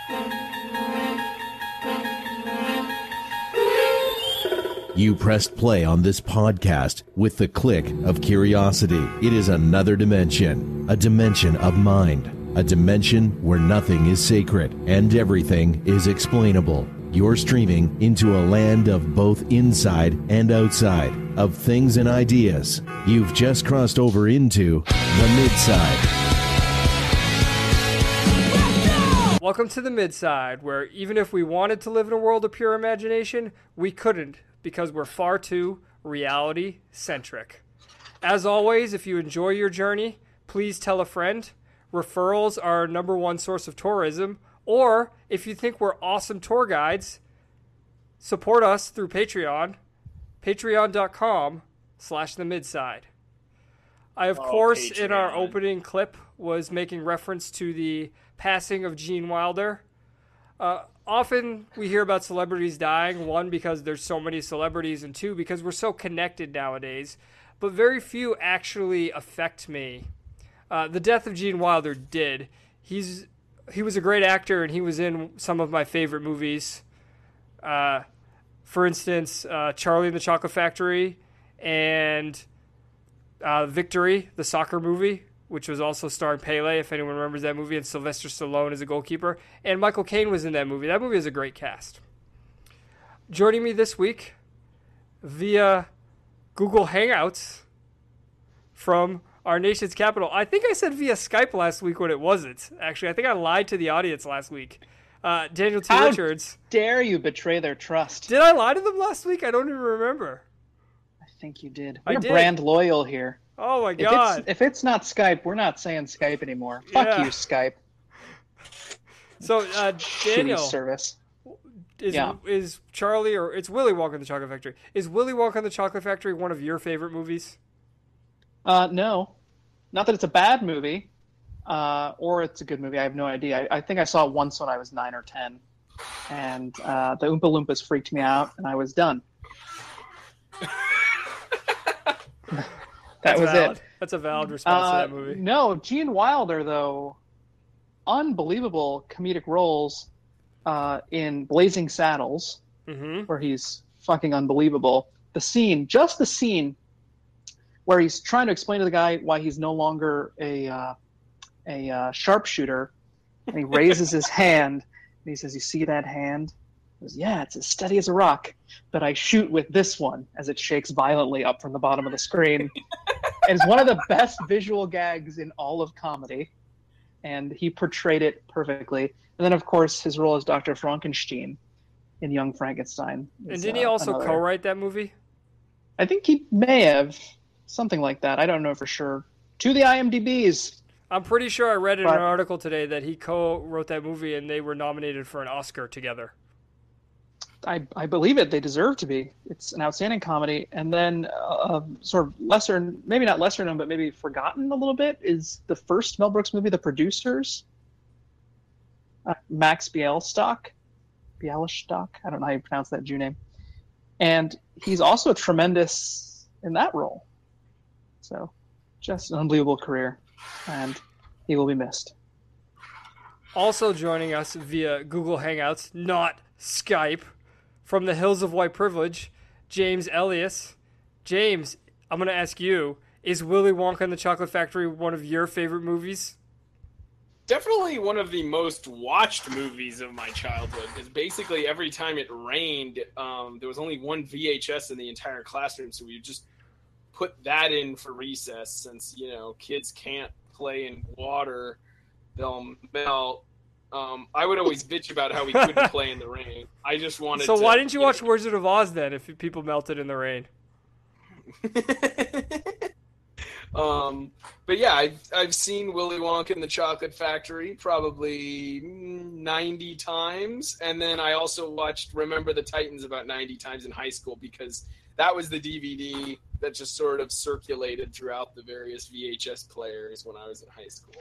You pressed play on this podcast with the click of curiosity. It is another dimension, a dimension of mind, a dimension where nothing is sacred and everything is explainable. You're streaming into a land of both inside and outside, of things and ideas. You've just crossed over into the Midside. Welcome to the Midside, where even if we wanted to live in a world of pure imagination, we couldn't, because we're far too reality-centric. As always, if you enjoy your journey, please tell a friend. Referrals are our number one source of tourism. Or, if you think we're awesome tour guides, support us through Patreon, patreon.com/themidside. I, of course, Patreon. In our opening clip, was making reference to the passing of Gene Wilder. Often we hear about celebrities dying, one, because there's so many celebrities, and two, because we're so connected nowadays. But very few actually affect me. The death of Gene Wilder did. He was a great actor, and he was in some of my favorite movies. For instance, Charlie and the Chocolate Factory and Victory, the soccer movie, which was also starring Pele, if anyone remembers that movie, and Sylvester Stallone as a goalkeeper. And Michael Caine was in that movie. That movie is a great cast. Joining me this week via Google Hangouts from our nation's capital. I think I said via Skype last week when it wasn't. Actually, I think I lied to the audience last week. Daniel T. Richards. How dare you betray their trust? Did I lie to them last week? I don't even remember. I think you did. We're brand loyal here. Oh my God. If it's not Skype, we're not saying Skype anymore. Fuck you, Skype. So, Daniel. Shitty service. Is Charlie, or it's Willy Wonka and the Chocolate Factory. Is Willy Wonka and the Chocolate Factory one of your favorite movies? No. Not that it's a bad movie, or it's a good movie. I have no idea. I think I saw it once when I was 9 or 10, and the Oompa Loompas freaked me out, and I was done. That was valid. it. That's a valid response to that movie. No, Gene Wilder, though, unbelievable comedic roles in Blazing Saddles, where he's fucking unbelievable. The scene where he's trying to explain to the guy why he's no longer a sharpshooter, and he raises his hand, and he says, "You see that hand?" He goes, "Yeah, it's as steady as a rock, but I shoot with this one," as it shakes violently up from the bottom of the screen. And it's one of the best visual gags in all of comedy, and he portrayed it perfectly. And then, of course, his role as Dr. Frankenstein in Young Frankenstein. And didn't he also co-write that movie? I think he may have. Something like that. I don't know for sure. To the IMDb's. I'm pretty sure I read in an article today that he co-wrote that movie and they were nominated for an Oscar together. I believe it. They deserve to be. It's an outstanding comedy. And then sort of lesser, maybe not lesser known, but maybe forgotten a little bit, is the first Mel Brooks movie, The Producers. Max Bialystock. I don't know how you pronounce that Jew name. And he's also tremendous in that role. So, just an unbelievable career, and he will be missed. Also joining us via Google Hangouts, not Skype, from the hills of white privilege, James Elias. James, I'm going to ask you, is Willy Wonka and the Chocolate Factory one of your favorite movies? Definitely one of the most watched movies of my childhood, because basically every time it rained, there was only one VHS in the entire classroom, so we just put that in for recess, since, kids can't play in water, they'll melt. I would always bitch about how we couldn't play in the rain. I just wanted to... So why didn't you watch Wizard of Oz then, if people melted in the rain? But yeah, I've seen Willy Wonka and the Chocolate Factory probably 90 times, and then I also watched Remember the Titans about 90 times in high school, because that was the DVD that just sort of circulated throughout the various VHS players when I was in high school.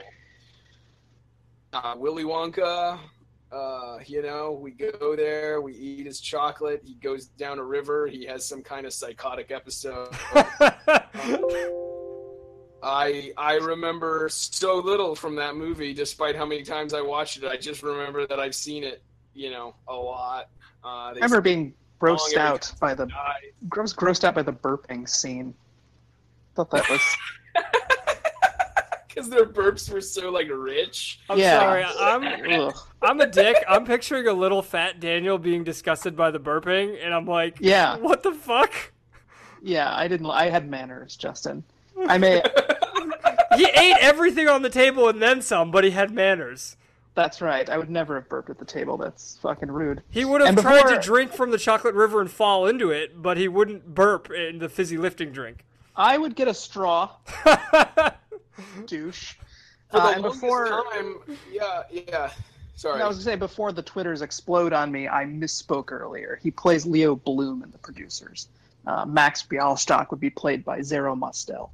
Willy Wonka, we go there, we eat his chocolate, he goes down a river, he has some kind of psychotic episode. I remember so little from that movie, despite how many times I watched it. I just remember that I've seen it, a lot. I remember being grossed out by the burping scene. Thought that was because their burps were so rich. I'm sorry, I'm a dick. I'm picturing a little fat Daniel being disgusted by the burping, and I'm like, yeah, what the fuck? Yeah, I had manners, Justin. He ate everything on the table and then some, but he had manners. That's right. I would never have burped at the table. That's fucking rude. He would have tried to drink from the chocolate river and fall into it, but he wouldn't burp in the fizzy lifting drink. I would get a straw. Douche. For the longest time, yeah. Sorry. I was going to say, before the Twitters explode on me, I misspoke earlier. He plays Leo Bloom in The Producers. Max Bialystock would be played by Zero Mostel.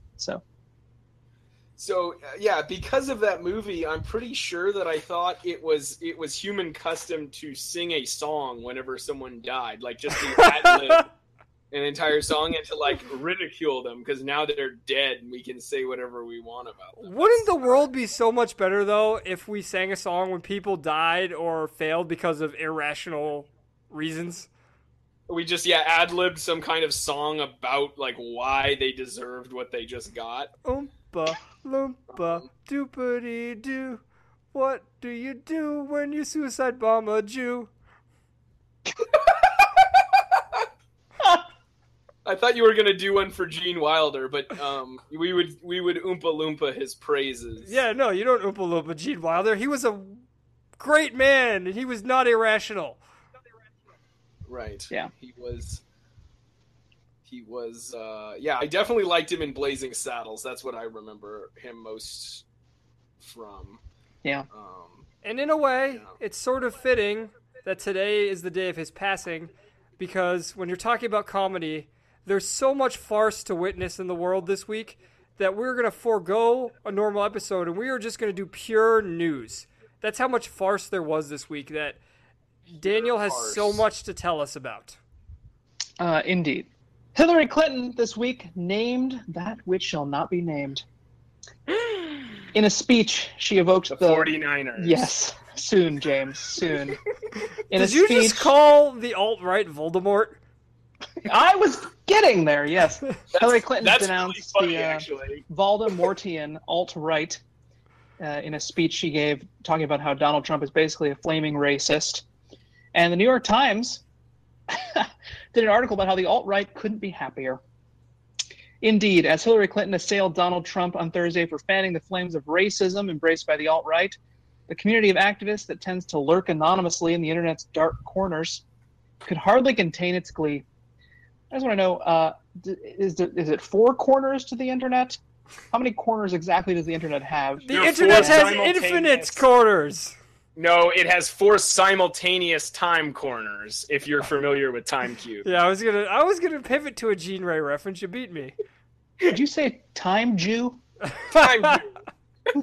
So yeah, because of that movie, I'm pretty sure that I thought it was human custom to sing a song whenever someone died, just to ad-lib an entire song and to ridicule them because now they're dead and we can say whatever we want about them. Wouldn't the world be so much better though if we sang a song when people died or failed because of irrational reasons? We just ad-libbed some kind of song about why they deserved what they just got. Oompa loompa doopity doo. What do you do when you suicide bomb a Jew? I thought you were gonna do one for Gene Wilder, but we would Oompa Loompa his praises. Yeah, no, you don't Oompa Loompa Gene Wilder. He was a great man, and he was not irrational. Right. Yeah. He was. I definitely liked him in Blazing Saddles. That's what I remember him most from. Yeah. And in a way, it's sort of fitting that today is the day of his passing, because when you're talking about comedy, there's so much farce to witness in the world this week that we're going to forego a normal episode and we are just going to do pure news. That's how much farce there was this week that Daniel has so much to tell us about. Indeed. Hillary Clinton this week named that which shall not be named. In a speech, she evoked the 49ers. Yes. Soon, James. Soon. Did you just call the alt-right Voldemort? I was getting there, yes. Hillary Clinton denounced really funny, the actually. Voldemortian alt-right in a speech she gave talking about how Donald Trump is basically a flaming racist. And the New York Times did an article about how the alt-right couldn't be happier. Indeed, as Hillary Clinton assailed Donald Trump on Thursday for fanning the flames of racism embraced by the alt-right, the community of activists that tends to lurk anonymously in the internet's dark corners could hardly contain its glee. I just want to know, is it 4 corners to the internet? How many corners exactly does the internet have? The internet has infinite corners. No, it has 4 simultaneous time corners, if you're familiar with Time Cube. Yeah, I was gonna pivot to a Gene Ray reference. You beat me. Did you say Time Jew? Time Jew.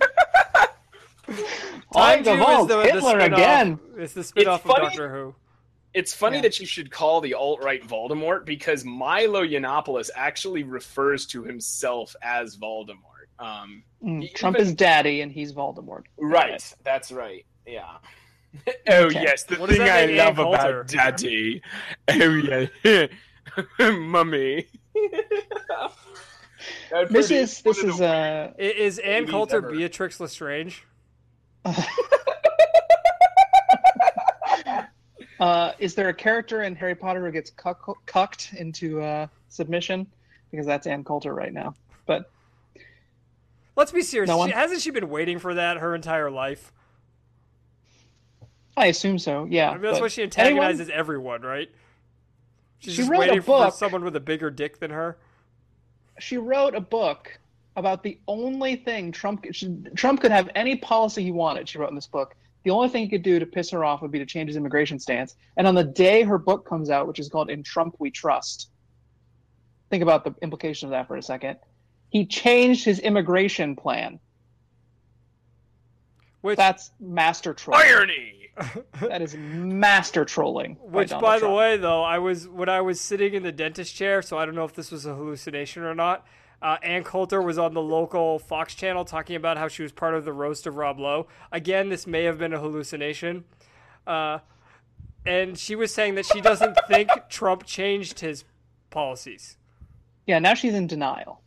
Time Jew is the Hitler spin-off. Again. It's the spin-off of Doctor Who. It's funny that you should call the alt-right Voldemort because Milo Yiannopoulos actually refers to himself as Voldemort. Trump is daddy and he's Voldemort. Right, that's right. Yeah. Oh, Okay. yes, the What does thing that I mean, love Ann Coulter? about Daddy. Oh, yeah. Mummy. Is Ann babies Coulter ever. Beatrix Lestrange? Is there a character in Harry Potter who gets cucked into submission? Because that's Ann Coulter right now. But Let's be serious. No one? Hasn't she been waiting for that her entire life? I assume so, yeah. I mean, that's why she antagonizes everyone, right? She's She just wrote a waiting for book. someone with a bigger dick than her. She wrote a book about the only thing Trump could have any policy he wanted, she wrote in this book. The only thing he could do to piss her off would be to change his immigration stance. And on the day her book comes out, which is called In Trump We Trust, think about the implication of that for a second. He changed his immigration plan. That's master trolling. Irony! That is master trolling. Which, Donald by the Trump. way, though, when I was sitting in the dentist chair, so I don't know if this was a hallucination or not, Ann Coulter was on the local Fox channel talking about how she was part of the roast of Rob Lowe. Again, this may have been a hallucination. And she was saying that she doesn't think Trump changed his policies. Yeah, now she's in denial.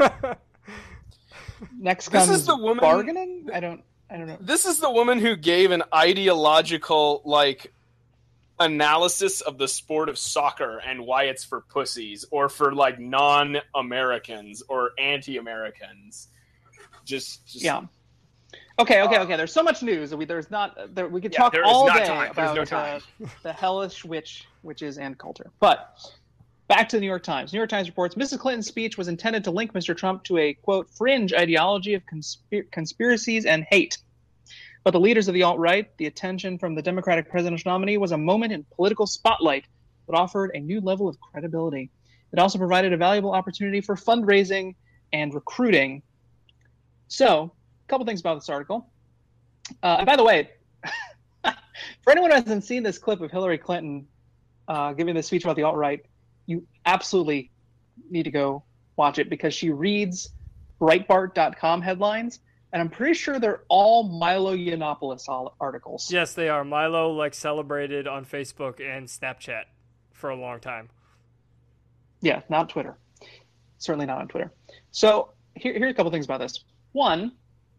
Next This comes is the woman- bargaining? I don't know. This is the woman who gave an ideological, like, analysis of the sport of soccer and why it's for pussies or for, like, non-Americans or anti-Americans. Just Yeah. Okay. There's so much news. We could talk all day about the hellish witch, which is Ann Coulter. But back to the New York Times. New York Times reports Mrs. Clinton's speech was intended to link Mr. Trump to a, quote, fringe ideology of conspiracies and hate. But the leaders of the alt-right, the attention from the Democratic presidential nominee was a moment in political spotlight that offered a new level of credibility. It also provided a valuable opportunity for fundraising and recruiting. So, a couple things about this article. And by the way, for anyone who hasn't seen this clip of Hillary Clinton giving this speech about the alt-right, you absolutely need to go watch it because she reads Breitbart.com headlines, and I'm pretty sure they're all Milo Yiannopoulos articles. Yes, they are. Milo celebrated on Facebook and Snapchat for a long time. Yeah, not Twitter. Certainly not on Twitter. So here's a couple things about this. One,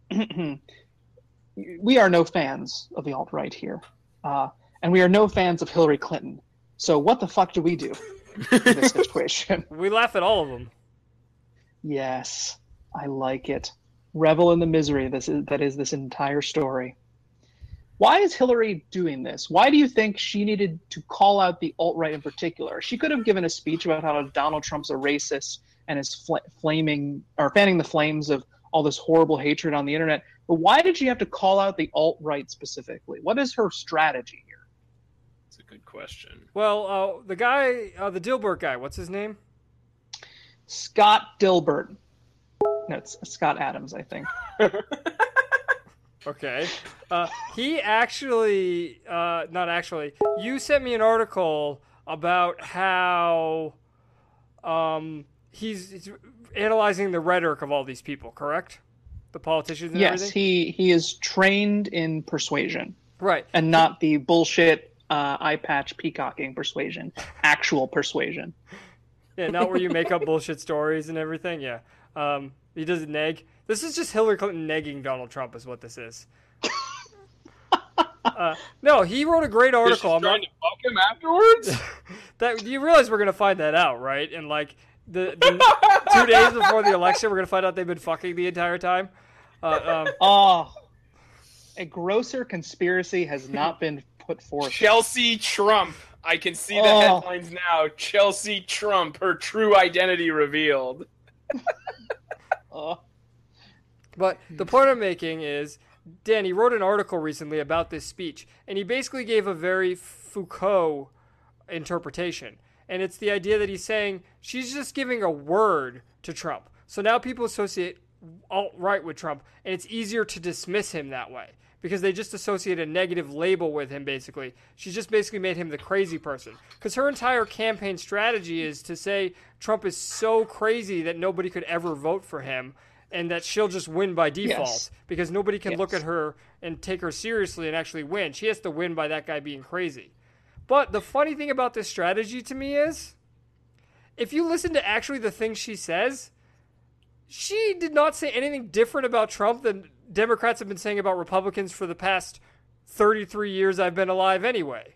we are no fans of the alt-right here, and we are no fans of Hillary Clinton. So what the fuck do we do in this situation? We laugh at all of them. Yes, I like it. Revel in the misery that is this entire story. Why is Hillary doing this? Why do you think she needed to call out the alt-right in particular? She could have given a speech about how Donald Trump's a racist and is fanning the flames of all this horrible hatred on the internet. But why did she have to call out the alt-right specifically? What is her strategy here? That's a good question. Well, the guy, the Dilbert guy, what's his name? Scott Dilbert. No, it's Scott Adams, I think. Okay. He actually, not actually, you sent me an article about how he's analyzing the rhetoric of all these people, correct? The politicians and everything? Yes, he is trained in persuasion. Right. And not the bullshit eye patch peacocking persuasion. Actual persuasion. Yeah, not where you make up bullshit stories and everything. Yeah. He doesn't neg. This is just Hillary Clinton negging Donald Trump is what this is. No, he wrote a great article. I'm trying to fuck him afterwards? That you realize we're gonna find that out, right? And like the 2 days before the election, we're gonna find out they've been fucking the entire time. A grosser conspiracy has not been put forth. Chelsea Trump. I can see the headlines now. Chelsea Trump, her true identity revealed. But the point I'm making is, Dan, wrote an article recently about this speech, and he basically gave a very Foucault interpretation. And it's the idea that he's saying she's just giving a word to Trump. So now people associate alt-right with Trump, and it's easier to dismiss him that way because they just associate a negative label with him, basically. She's just basically made him the crazy person. Because her entire campaign strategy is to say Trump is so crazy that nobody could ever vote for him and that she'll just win by default because nobody can look at her and take her seriously and actually win. She has to win by that guy being crazy. But the funny thing about this strategy to me is, if you listen to actually the things she says, she did not say anything different about Trump than Democrats have been saying about Republicans for the past 33 years I've been alive anyway.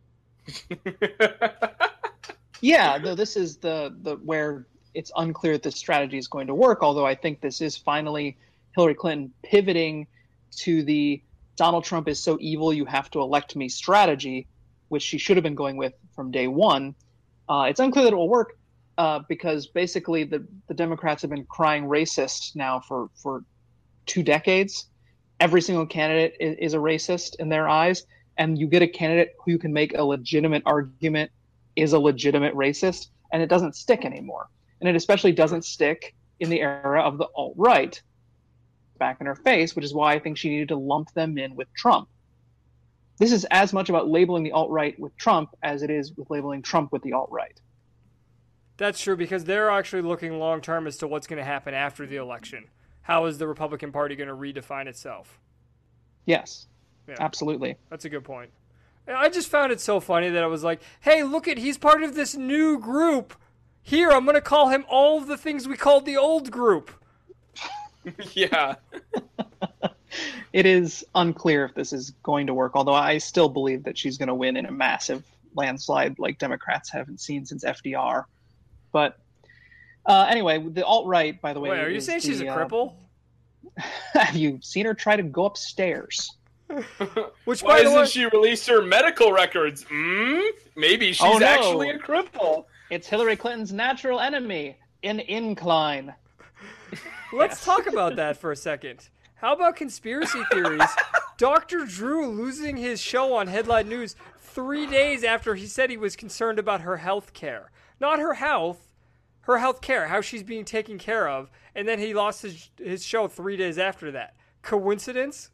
Yeah, though this is the where it's unclear that this strategy is going to work, although I think this is finally Hillary Clinton pivoting to the Donald Trump is so evil you have to elect me strategy, which she should have been going with from day one. It's unclear that it will work because basically the Democrats have been crying racist now for 2 decades. Every single candidate is a racist in their eyes, and you get a candidate who you can make a legitimate argument is a legitimate racist, and it doesn't stick anymore. And it especially doesn't stick in the era of the alt-right back in her face, which is why I think she needed to lump them in with Trump. This is as much about labeling the alt-right with Trump as it is with labeling Trump with the alt-right. That's true, because they're actually looking long term as to what's going to happen after the election. How is the Republican Party going to redefine itself? Yes, Yeah. absolutely. That's a good point. I just found it so funny that I was like, hey, look he's part of this new group. Here, I'm going to call him all of the things we called the old group. Yeah. It is unclear if this is going to work, although I still believe that she's going to win in a massive landslide like Democrats haven't seen since FDR. But anyway, the alt-right, by the way... Wait, are you saying she's a cripple? Have you seen her try to go upstairs? Why hasn't she released her medical records? Maybe she's actually a cripple. It's Hillary Clinton's natural enemy, an incline. Let's talk about that for a second. How about conspiracy theories? Dr. Drew losing his show on Headline News 3 days after he said he was concerned about her health care. Not her health, her health care, how she's being taken care of. And then he lost his show 3 days after that. Coincidence?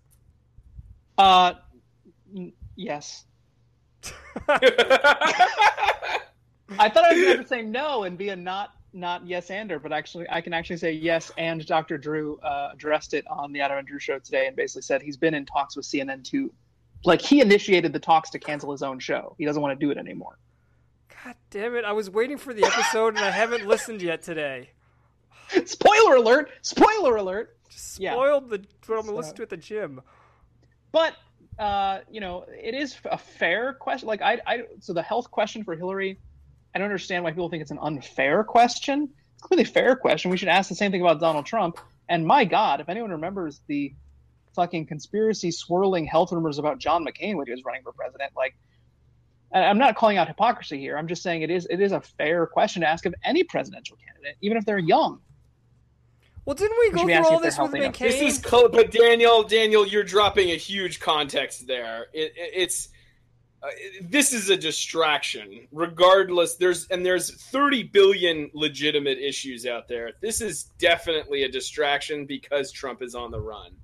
Yes. I thought I was going to say no and be a not yes-ander, but actually I can actually say yes, and Dr. Drew addressed it on the Adam and Drew show today and basically said he's been in talks with CNN to, like, he initiated the talks to cancel his own show. He doesn't want to do it anymore. God damn it, I was waiting for the episode and I haven't listened yet today. Spoiler alert! Spoiler alert! Just spoiled what I'm going to listen to at the gym. But, it is a fair question. Like, so the health question for Hillary, I don't understand why people think it's an unfair question. It's clearly a fair question. We should ask the same thing about Donald Trump. And my God, if anyone remembers the fucking conspiracy swirling health rumors about John McCain when he was running for president, like, I'm not calling out hypocrisy here. I'm just saying it is a fair question to ask of any presidential candidate, even if they're young. Well, didn't we go through all this with McCain? This is but Daniel, you're dropping a huge context there. This is a distraction. Regardless, there's 30 billion legitimate issues out there. This is definitely a distraction because Trump is on the run.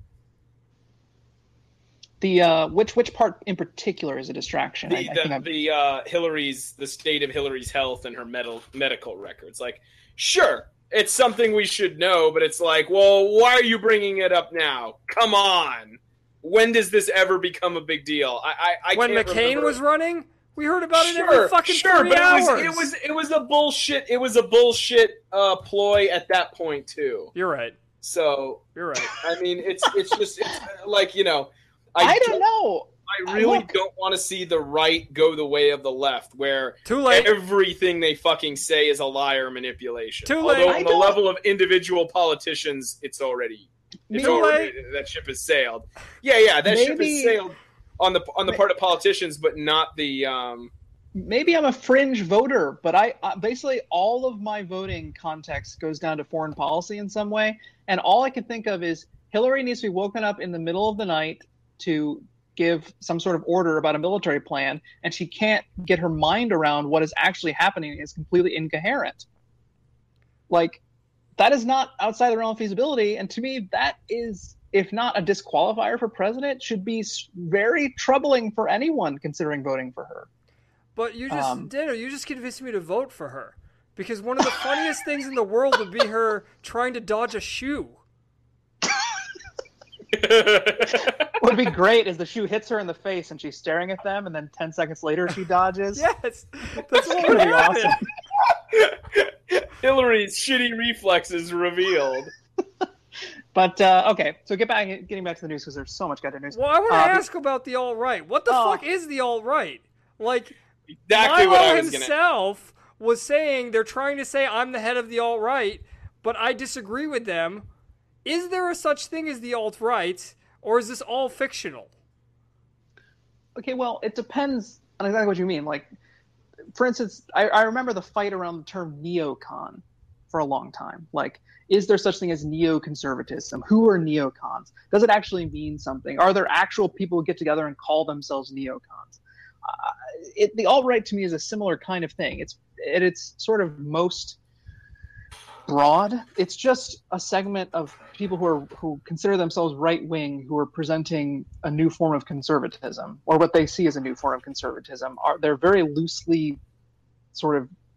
The which part in particular is a distraction? The state of Hillary's health and her medical records. Like, sure, it's something we should know, but it's like, well, why are you bringing it up now? Come on. When does this ever become a big deal? I when can't McCain remember. Was running, we heard about it every fucking 3 hours. It was a bullshit. It was a bullshit ploy at that point too. You're right. So you're right. I mean, it's like, I don't know. I really don't want to see the right go the way of the left, where too late. Everything they fucking say is a lie or manipulation. Too late. Although on the level of individual politicians, it's already that ship has sailed. Yeah, that ship has sailed on the part of politicians, but not the. Maybe I'm a fringe voter, but I basically all of my voting context goes down to foreign policy in some way, and all I can think of is Hillary needs to be woken up in the middle of the night to give some sort of order about a military plan, and she can't get her mind around what is actually happening. It's completely incoherent. Like, that is not outside the realm of feasibility, and to me, that is, if not a disqualifier for president, should be very troubling for anyone considering voting for her. But Daniel, you just convinced me to vote for her, because one of the funniest things in the world would be her trying to dodge a shoe. What would be great is the shoe hits her in the face and she's staring at them, and then 10 seconds later she dodges. Yes, that's what would be awesome. Hillary's shitty reflexes revealed. But okay, so getting back to the news, because there's so much goddamn news. Well, I want to ask about the alt-right. What the fuck is the alt-right? Like, exactly Milo what I was himself was saying they're trying to say I'm the head of the alt-right, but I disagree with them. Is there a such thing as the alt-right, or is this all fictional? Okay, well, it depends on exactly what you mean. Like, for instance, I remember the fight around the term neocon for a long time. Like, is there such thing as neoconservatism? Who are neocons? Does it actually mean something? Are there actual people who get together and call themselves neocons? The alt-right to me is a similar kind of thing. It's sort of most broad. It's just a segment of people who consider themselves right-wing, who are presenting a new form of conservatism, or what they see as a new form of conservatism. They're very loosely sort of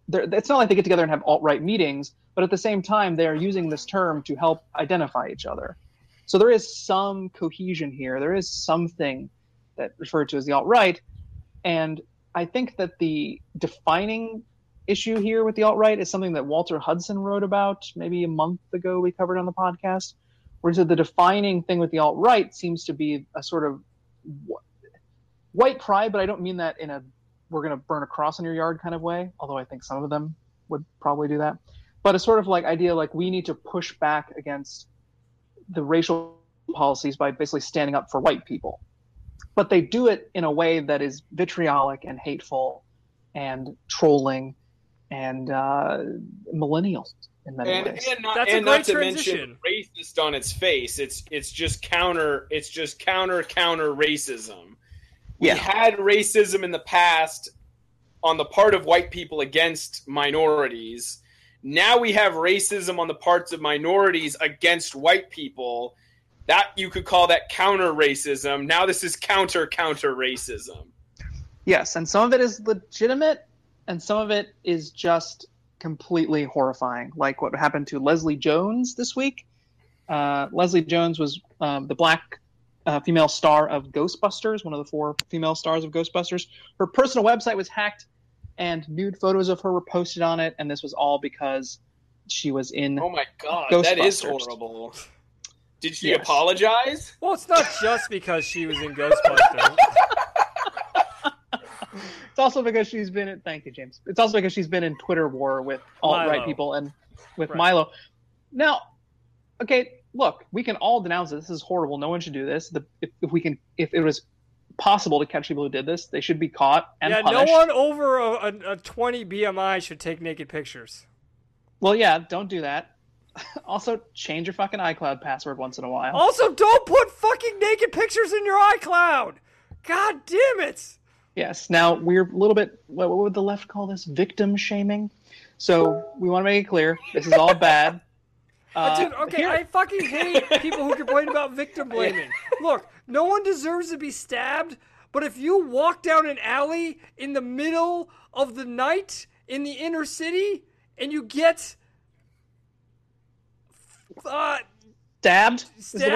it's not like they get together and have alt-right meetings, but at the same time, they're using this term to help identify each other. So there is some cohesion here. There is something that referred to as the alt-right. And I think that the defining issue here with the alt-right is something that Walter Hudson wrote about maybe a month ago. We covered on the podcast, where he said the defining thing with the alt-right seems to be a sort of white pride, but I don't mean that in a we're going to burn a cross in your yard kind of way, although I think some of them would probably do that. But a sort of like idea like we need to push back against the racial policies by basically standing up for white people. But they do it in a way that is vitriolic and hateful and trolling and millennial in many ways. And not to mention racist on its face. It's just counter racism. We had racism in the past on the part of white people against minorities. Now we have racism on the parts of minorities against white people. That you could call that counter racism. Now this is counter racism. Yes, and some of it is legitimate, and some of it is just completely horrifying, like what happened to Leslie Jones this week. Leslie Jones was the black female star of Ghostbusters, one of the 4 female stars of Ghostbusters. Her personal website was hacked, and nude photos of her were posted on it, and this was all because she was in Oh my god, Ghostbusters. That is horrible. Did she apologize? Well, it's not just because she was in Ghostbusters. It's also because she's been in. Thank you, James. It's also because she's been in Twitter war with alt-right people and with Milo. Now, okay, look, we can all denounce it. This is horrible. No one should do this. If it was possible to catch people who did this, they should be caught and punished. No one over a 20 BMI should take naked pictures. Well, yeah, don't do that. Also, change your fucking iCloud password once in a while. Also, don't put fucking naked pictures in your iCloud. God damn it. Yes. Now, we're a little bit, what would the left call this? Victim shaming. So we want to make it clear. This is all bad. Dude, okay, I fucking hate people who complain about victim blaming. Look, no one deserves to be stabbed, but if you walk down an alley in the middle of the night in the inner city and you get stabbed?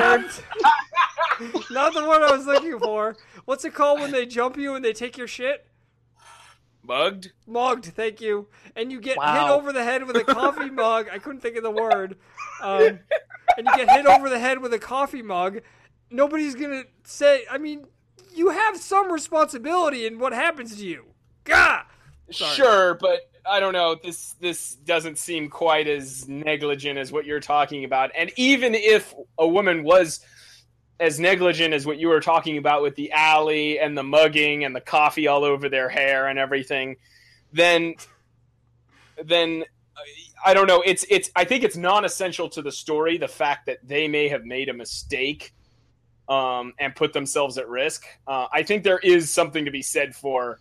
Not the one I was looking for. What's it called when they jump you and they take your shit? Mugged, thank you. And you get hit over the head with a coffee mug. I couldn't think of the word. And you get hit over the head with a coffee mug. Nobody's going to say, I mean, you have some responsibility in what happens to you. Gah! Sorry. Sure, but I don't know. This doesn't seem quite as negligent as what you're talking about. And even if a woman was as negligent as what you were talking about with the alley and the mugging and the coffee all over their hair and everything, then I don't know. I think it's non-essential to the story, the fact that they may have made a mistake and put themselves at risk. I think there is something to be said for,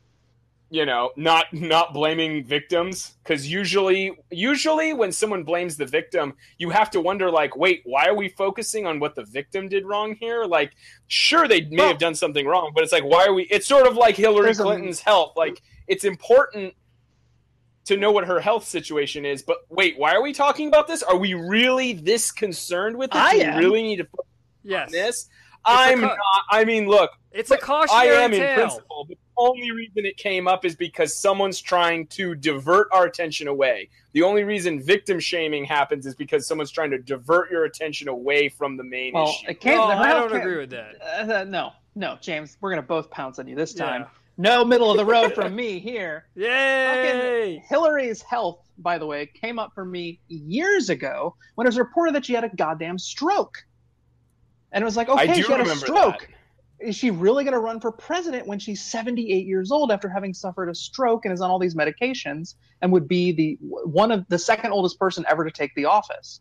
not blaming victims, because usually when someone blames the victim, you have to wonder, like, wait, why are we focusing on what the victim did wrong here? Like, sure, they may have done something wrong, but it's like, why are we? It's sort of like Hillary Clinton's health. Like, it's important to know what her health situation is, but wait, why are we talking about this? Are we really this concerned with it? Do we really need to focus on this? I'm not. I mean, look, it's a cautionary tale. I am in principle, but the only reason it came up is because someone's trying to divert our attention away. The only reason victim shaming happens is because someone's trying to divert your attention away from the main issue. I don't agree with that. No, James, we're going to both pounce on you this time. Yeah. No middle of the road from me here. Yay! Fucking Hillary's health, by the way, came up for me years ago when it was reported that she had a goddamn stroke. And it was like, okay, she had a stroke. Is she really going to run for president when she's 78 years old after having suffered a stroke and is on all these medications and would be the second oldest person ever to take the office?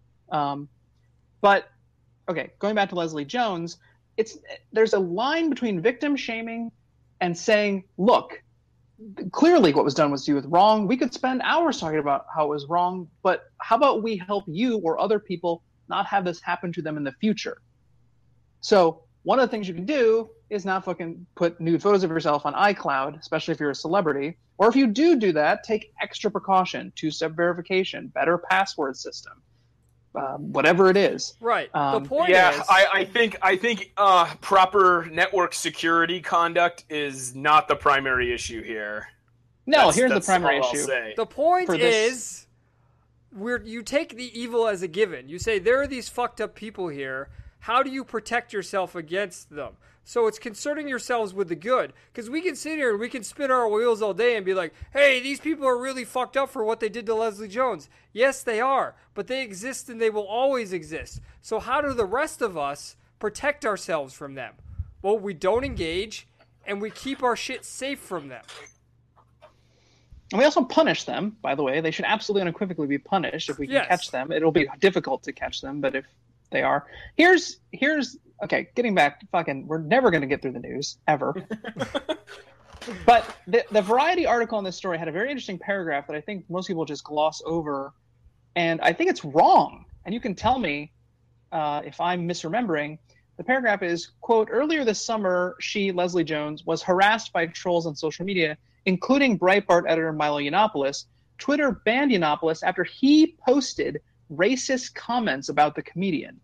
But okay, going back to Leslie Jones, there's a line between victim shaming and saying, look, clearly what was done was wrong. We could spend hours talking about how it was wrong, but how about we help you or other people not have this happen to them in the future? So one of the things you can do is not fucking put nude photos of yourself on iCloud, especially if you're a celebrity. Or if you do that, take extra precaution, 2-step verification, better password system, whatever it is. Right. The point is, I think proper network security conduct is not the primary issue here. No, here's the primary issue. The point is, you take the evil as a given. You say there are these fucked up people here. How do you protect yourself against them? So it's concerning yourselves with the good. Because we can sit here and we can spin our wheels all day and be like, hey, these people are really fucked up for what they did to Leslie Jones. Yes, they are. But they exist and they will always exist. So how do the rest of us protect ourselves from them? Well, we don't engage and we keep our shit safe from them. And we also punish them, by the way. They should absolutely unequivocally be punished. If we can catch them, it'll be difficult to catch them, but if they are. Here's okay, getting back, we're never going to get through the news, ever. But the Variety article on this story had a very interesting paragraph that I think most people just gloss over, and I think it's wrong. And you can tell me if I'm misremembering. The paragraph is, quote, earlier this summer, Leslie Jones, was harassed by trolls on social media, including Breitbart editor Milo Yiannopoulos. Twitter banned Yiannopoulos after he posted racist comments about the comedian.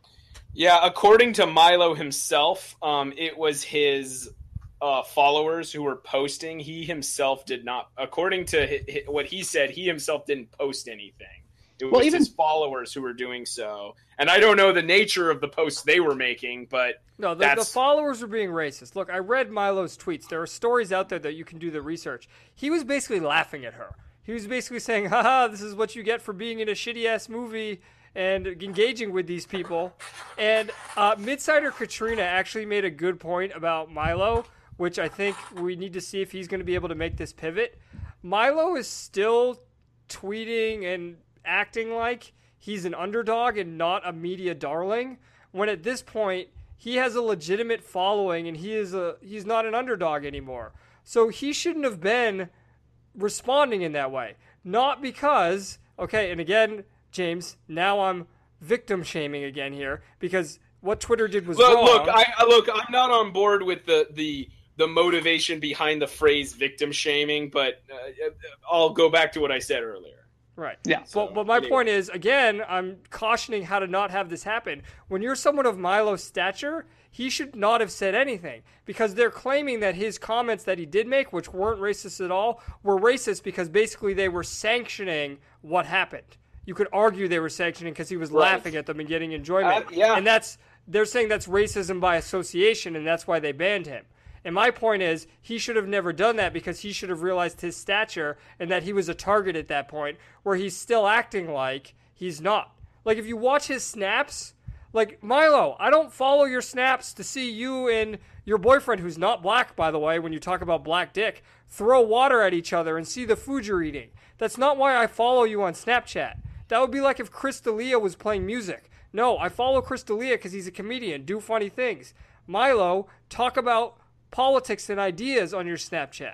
Yeah, according to Milo himself, it was his followers who were posting. He himself did not. According to what he said, he himself didn't post anything. It was his followers who were doing so. And I don't know the nature of the posts they were making, but no, the followers were being racist. Look, I read Milo's tweets. There are stories out there that you can do the research. He was basically laughing at her. He was basically saying, haha, this is what you get for being in a shitty-ass movie and engaging with these people. And Midsider Katrina actually made a good point about Milo, which I think we need to see if he's going to be able to make this pivot. Milo is still tweeting and acting like he's an underdog and not a media darling, when at this point he has a legitimate following and he's not an underdog anymore. So he shouldn't have been responding in that way. Not because, okay, and again, James, now I'm victim shaming again here because what Twitter did was wrong. Look, I'm not on board with the motivation behind the phrase victim shaming, but I'll go back to what I said earlier. Right. Yeah. But my point is, again, I'm cautioning how to not have this happen. When you're someone of Milo's stature, he should not have said anything because they're claiming that his comments that he did make, which weren't racist at all, were racist because basically they were sanctioning what happened. You could argue they were sanctioning because he was laughing at them and getting enjoyment. And they're saying that's racism by association, and that's why they banned him. And my point is, he should have never done that because he should have realized his stature and that he was a target at that point, where he's still acting like he's not. Like, if you watch his snaps, like, Milo, I don't follow your snaps to see you and your boyfriend, who's not black, by the way, when you talk about black dick, throw water at each other and see the food you're eating. That's not why I follow you on Snapchat. That would be like if Chris D'Elia was playing music. No, I follow Chris D'Elia because he's a comedian, do funny things. Milo, talk about politics and ideas on your Snapchat.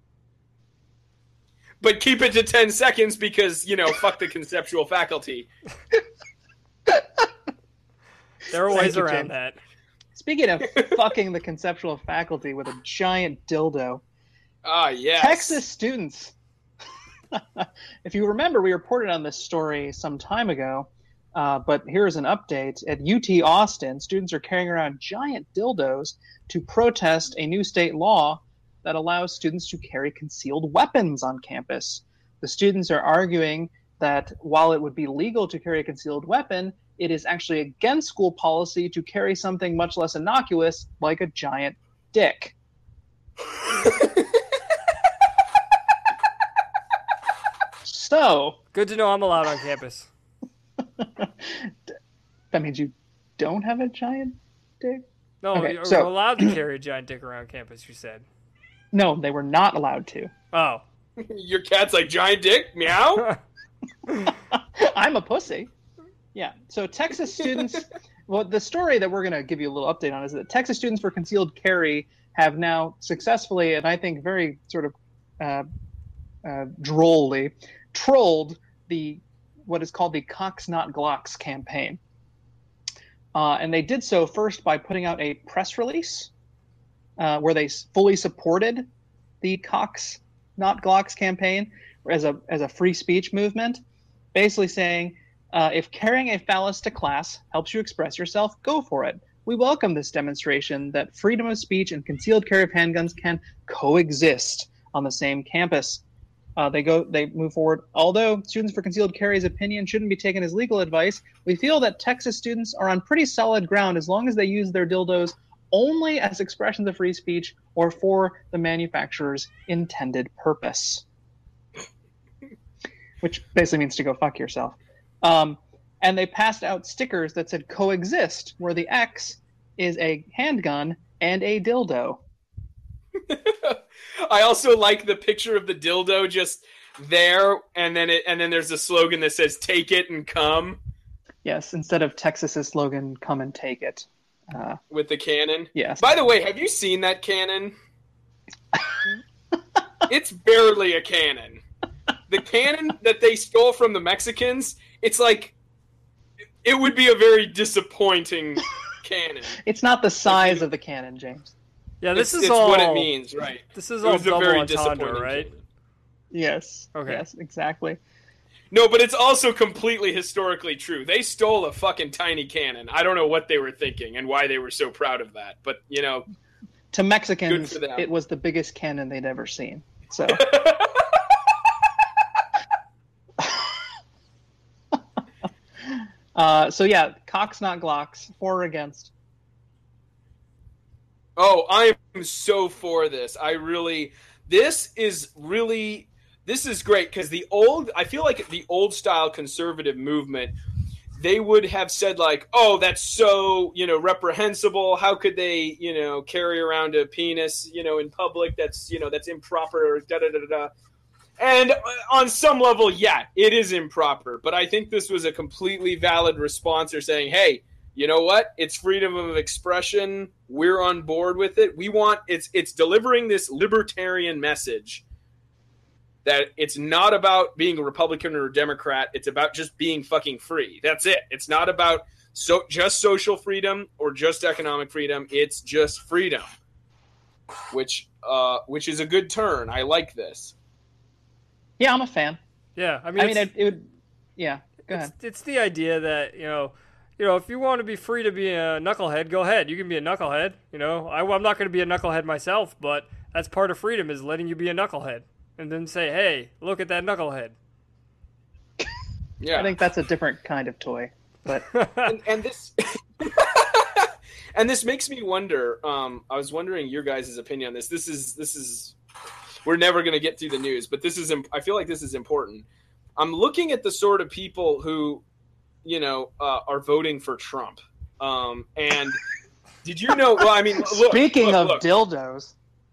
But keep it to 10 seconds because, fuck the conceptual faculty. There are ways around that. Speaking of fucking the conceptual faculty with a giant dildo. Ah, yes. Texas students. If you remember, we reported on this story some time ago, but here's an update. At UT Austin, students are carrying around giant dildos to protest a new state law that allows students to carry concealed weapons on campus. The students are arguing that while it would be legal to carry a concealed weapon, it is actually against school policy to carry something much less innocuous like a giant dick. So, good to know I'm allowed on campus. That means you don't have a giant dick? No, okay, you're allowed to carry a giant dick around campus, you said. No, they were not allowed to. Oh. Your cat's like, giant dick? Meow? I'm a pussy. Yeah. So Texas students, well, the story that we're going to give you a little update on is that Texas students for concealed carry have now successfully, and I think very sort of drolly, trolled what is called the Cox Not Glocks campaign. And they did so first by putting out a press release where they fully supported the Cox Not Glocks campaign as a free speech movement, basically saying, if carrying a phallus to class helps you express yourself, go for it. We welcome this demonstration that freedom of speech and concealed carry of handguns can coexist on the same campus. They move forward. Although Students for Concealed Carry's opinion shouldn't be taken as legal advice, we feel that Texas students are on pretty solid ground as long as they use their dildos only as expressions of free speech or for the manufacturer's intended purpose. Which basically means to go fuck yourself. And they passed out stickers that said coexist, where the X is a handgun and a dildo. I also like the picture of the dildo just there, and then there's a slogan that says "Take it and come." Yes, instead of Texas's slogan, "Come and take it." With the cannon. Yes. By the way, have you seen that cannon? It's barely a cannon. The cannon that they stole from the Mexicans, it's like it would be a very disappointing cannon. It's not the size of the cannon, James. Yeah, it's all what it means, right? This is all double entendre, right? Cannon. Yes. Okay. Yes, exactly. No, but it's also completely historically true. They stole a fucking tiny cannon. I don't know what they were thinking and why they were so proud of that. But, to Mexicans, good for them. It was the biggest cannon they'd ever seen. So Cox Not Glocks, for or against? Oh, I am so for this. This is great because I feel like the old style conservative movement, they would have said like, oh, that's so, reprehensible. How could they, carry around a penis, in public? That's improper, da da da da. And on some level, yeah, it is improper. But I think this was a completely valid response. They're saying, hey, you know what? It's freedom of expression. We're on board with it. It's delivering this libertarian message that it's not about being a Republican or a Democrat. It's about just being fucking free. That's it. It's not about just social freedom or just economic freedom. It's just freedom, which is a good turn. I like this. Yeah, I'm a fan. Yeah, it would. Yeah, go ahead. It's the idea that if you want to be free to be a knucklehead, go ahead. You can be a knucklehead. I'm not going to be a knucklehead myself, but that's part of freedom is letting you be a knucklehead, and then say, "Hey, look at that knucklehead." Yeah, I think that's a different kind of toy, but and this and this makes me wonder. I was wondering your guys' opinion on this. This is. We're never going to get through the news, but I feel like this is important. I'm looking at the sort of people who, are voting for Trump. And did you know? Well, I mean, look, speaking of dildos.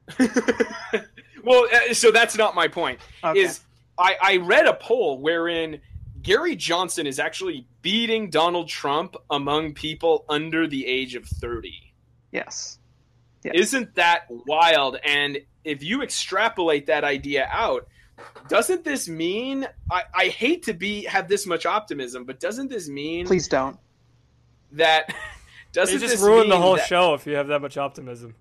Well, so that's not my point. Okay. I read a poll wherein Gary Johnson is actually beating Donald Trump among people under the age of 30. Yes. Isn't that wild? And if you extrapolate that idea out, doesn't this mean I hate to have this much optimism, but doesn't this mean please don't that doesn't you just this ruin mean the whole that, show if you have that much optimism?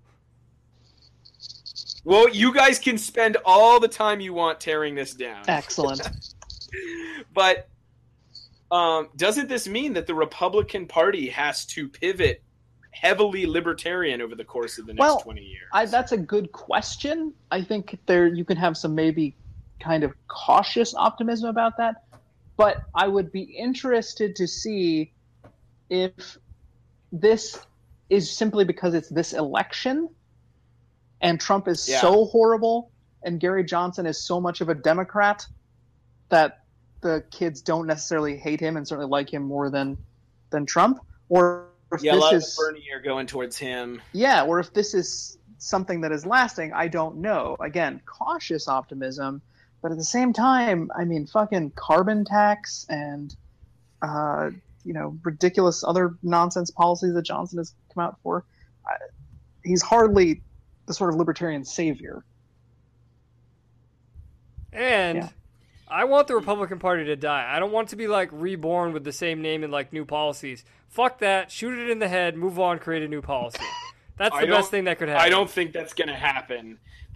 Well, you guys can spend all the time you want tearing this down. Excellent. But doesn't this mean that the Republican Party has to pivot heavily libertarian over the course of the next 20 years? That's a good question. I think you can have some maybe kind of cautious optimism about that, but I would be interested to see if this is simply because it's this election and Trump is so horrible and Gary Johnson is so much of a Democrat that the kids don't necessarily hate him and certainly like him more than Trump, or if a lot of is Bernie are going towards him. Yeah, or if this is something that is lasting, I don't know. Again, cautious optimism, but at the same time, I mean, fucking carbon tax and ridiculous other nonsense policies that Johnson has come out for. He's hardly the sort of libertarian savior. And I want the Republican Party to die. I don't want to be like reborn with the same name and like new policies. Fuck that. Shoot it in the head. Move on. Create a new policy. That's the best thing that could happen. I don't think that's going to happen.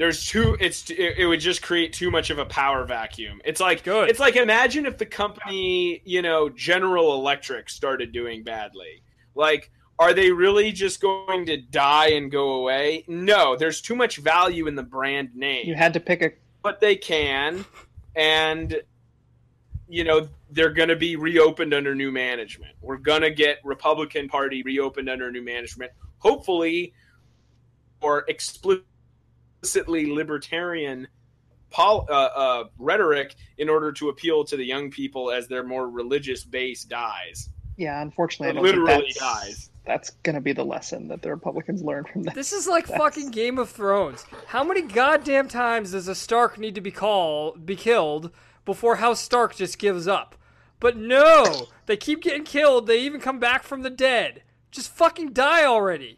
It would just create too much of a power vacuum. It's like imagine if the company, General Electric started doing badly. Like, are they really just going to die and go away? No, there's too much value in the brand name. You had to pick a... But they can, and, they're going to be reopened under new management. We're going to get Republican Party reopened under new management, hopefully, or explicitly libertarian rhetoric in order to appeal to the young people as their more religious base dies. Yeah, unfortunately, literally dies. That's going to be the lesson that the Republicans learned from this. This is like fucking Game of Thrones. How many goddamn times does a Stark need to be killed before House Stark just gives up? But no, they keep getting killed. They even come back from the dead. Just fucking die already.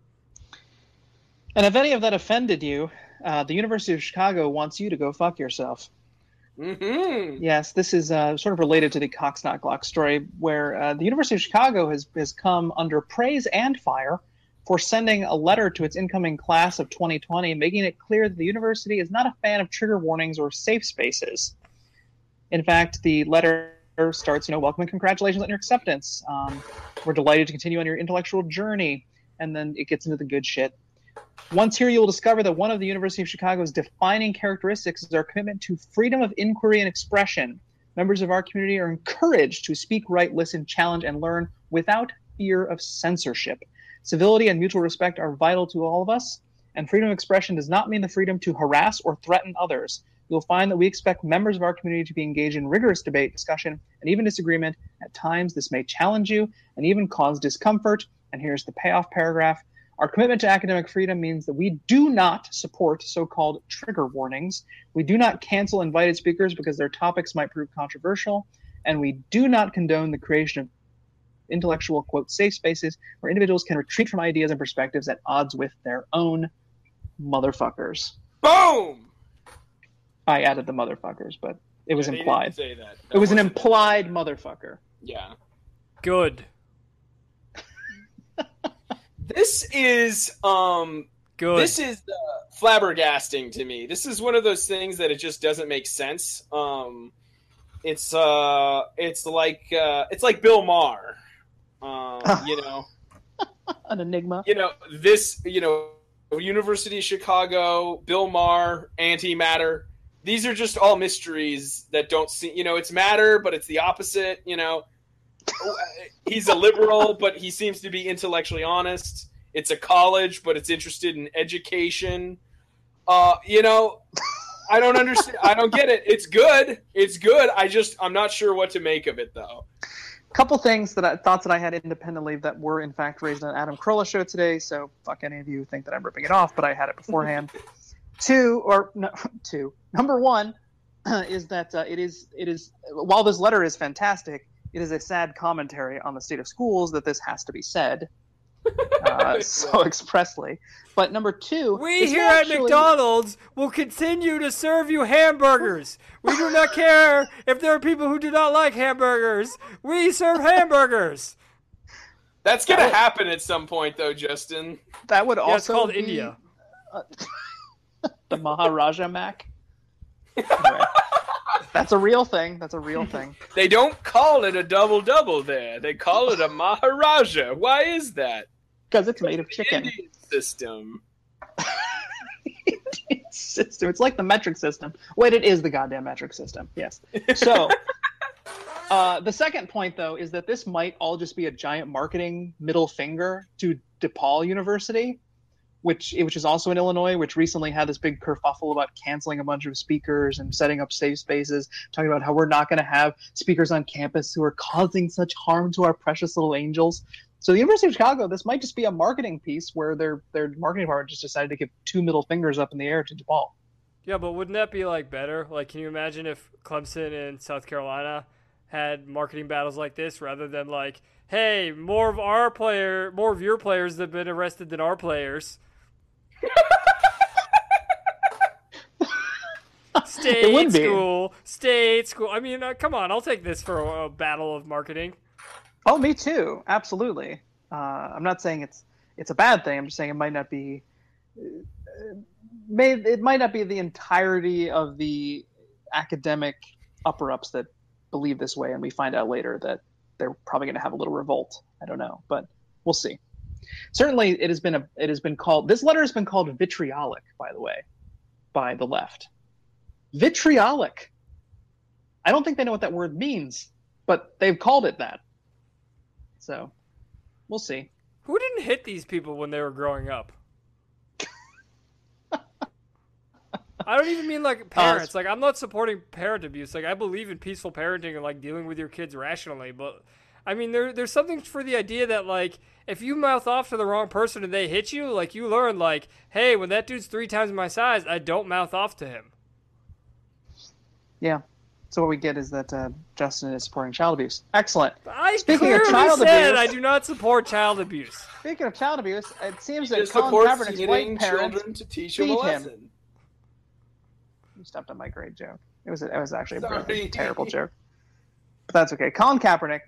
And if any of that offended you, the University of Chicago wants you to go fuck yourself. Mm-hmm. Yes, this is sort of related to the Cox Not Glock story, where the University of Chicago has come under praise and fire for sending a letter to its incoming class of 2020, making it clear that the university is not a fan of trigger warnings or safe spaces. In fact, the letter starts, welcome and congratulations on your acceptance. We're delighted to continue on your intellectual journey. And then it gets into the good shit. Once here, you will discover that one of the University of Chicago's defining characteristics is our commitment to freedom of inquiry and expression. Members of our community are encouraged to speak, write, listen, challenge, and learn without fear of censorship. Civility and mutual respect are vital to all of us, and freedom of expression does not mean the freedom to harass or threaten others. You'll find that we expect members of our community to be engaged in rigorous debate, discussion, and even disagreement. At times, this may challenge you and even cause discomfort. And here's the payoff paragraph. Our commitment to academic freedom means that we do not support so-called trigger warnings. We do not cancel invited speakers because their topics might prove controversial. And we do not condone the creation of intellectual, quote, safe spaces where individuals can retreat from ideas and perspectives at odds with their own motherfuckers. Boom! I added the motherfuckers, but it was implied. Say that. It was an implied motherfucker. Yeah. Good. This is good. This is flabbergasting to me. This is one of those things that it just doesn't make sense. It's like Bill Maher. An enigma. University of Chicago, Bill Maher, antimatter. These are just all mysteries that don't seem, it's matter, but it's the opposite, He's a liberal, but he seems to be intellectually honest. It's a college, but it's interested in education. I don't understand. I don't get it. It's good. It's good. I'm not sure what to make of it, though. Couple thoughts that I had independently that were in fact raised on Adam Carolla show today. So fuck any of you who think that I'm ripping it off, but I had it beforehand. Two. Number one is that it is while this letter is fantastic, it is a sad commentary on the state of schools that this has to be said so expressly. But number two, we here at McDonald's will continue to serve you hamburgers. We do not care if there are people who do not like hamburgers. We serve hamburgers. That's going to happen at some point, though, Justin. That would also it's called be India. The Maharaja Mac. Right. That's a real thing. They don't call it a double-double there. They call it a Maharaja. Why is that? Because it's made of chicken. Indian system. It's like the metric system. Wait, it is the goddamn metric system. Yes. So, the second point, though, is that this might all just be a giant marketing middle finger to DePaul University, which is also in Illinois, which recently had this big kerfuffle about canceling a bunch of speakers and setting up safe spaces, talking about how we're not going to have speakers on campus who are causing such harm to our precious little angels. So the University of Chicago, this might just be a marketing piece where their marketing department just decided to give two middle fingers up in the air to DePaul. Yeah, but wouldn't that be better? Can you imagine if Clemson and South Carolina had marketing battles like this rather than hey, more of your players have been arrested than our players. State school. I mean, come on, I'll take this for a battle of marketing. Oh, me too. Absolutely. I'm not saying it's a bad thing. I'm just saying it might not be. It might not be the entirety of the academic upper-ups that believe this way, and we find out later that they're probably going to have a little revolt. I don't know, but we'll see. Certainly, this letter has been called vitriolic, by the way, by the left. Vitriolic. I don't think they know what that word means, but they've called it that. So, we'll see. Who didn't hit these people when they were growing up? I don't even mean like parents. Like, I'm not supporting parent abuse. Like, I believe in peaceful parenting and like dealing with your kids rationally. But I mean, there's something for the idea that like if you mouth off to the wrong person and they hit you, like you learn like, hey, when that dude's 3 times my size, I don't mouth off to him. Yeah. So what we get is that Justin is supporting child abuse. Excellent. Speaking of child abuse, I do not support child abuse. Speaking of child abuse, it seems that Colin Kaepernick's white parents children to teach him a lesson. You stepped on my great joke. It was actually a really terrible joke. But that's okay. Colin Kaepernick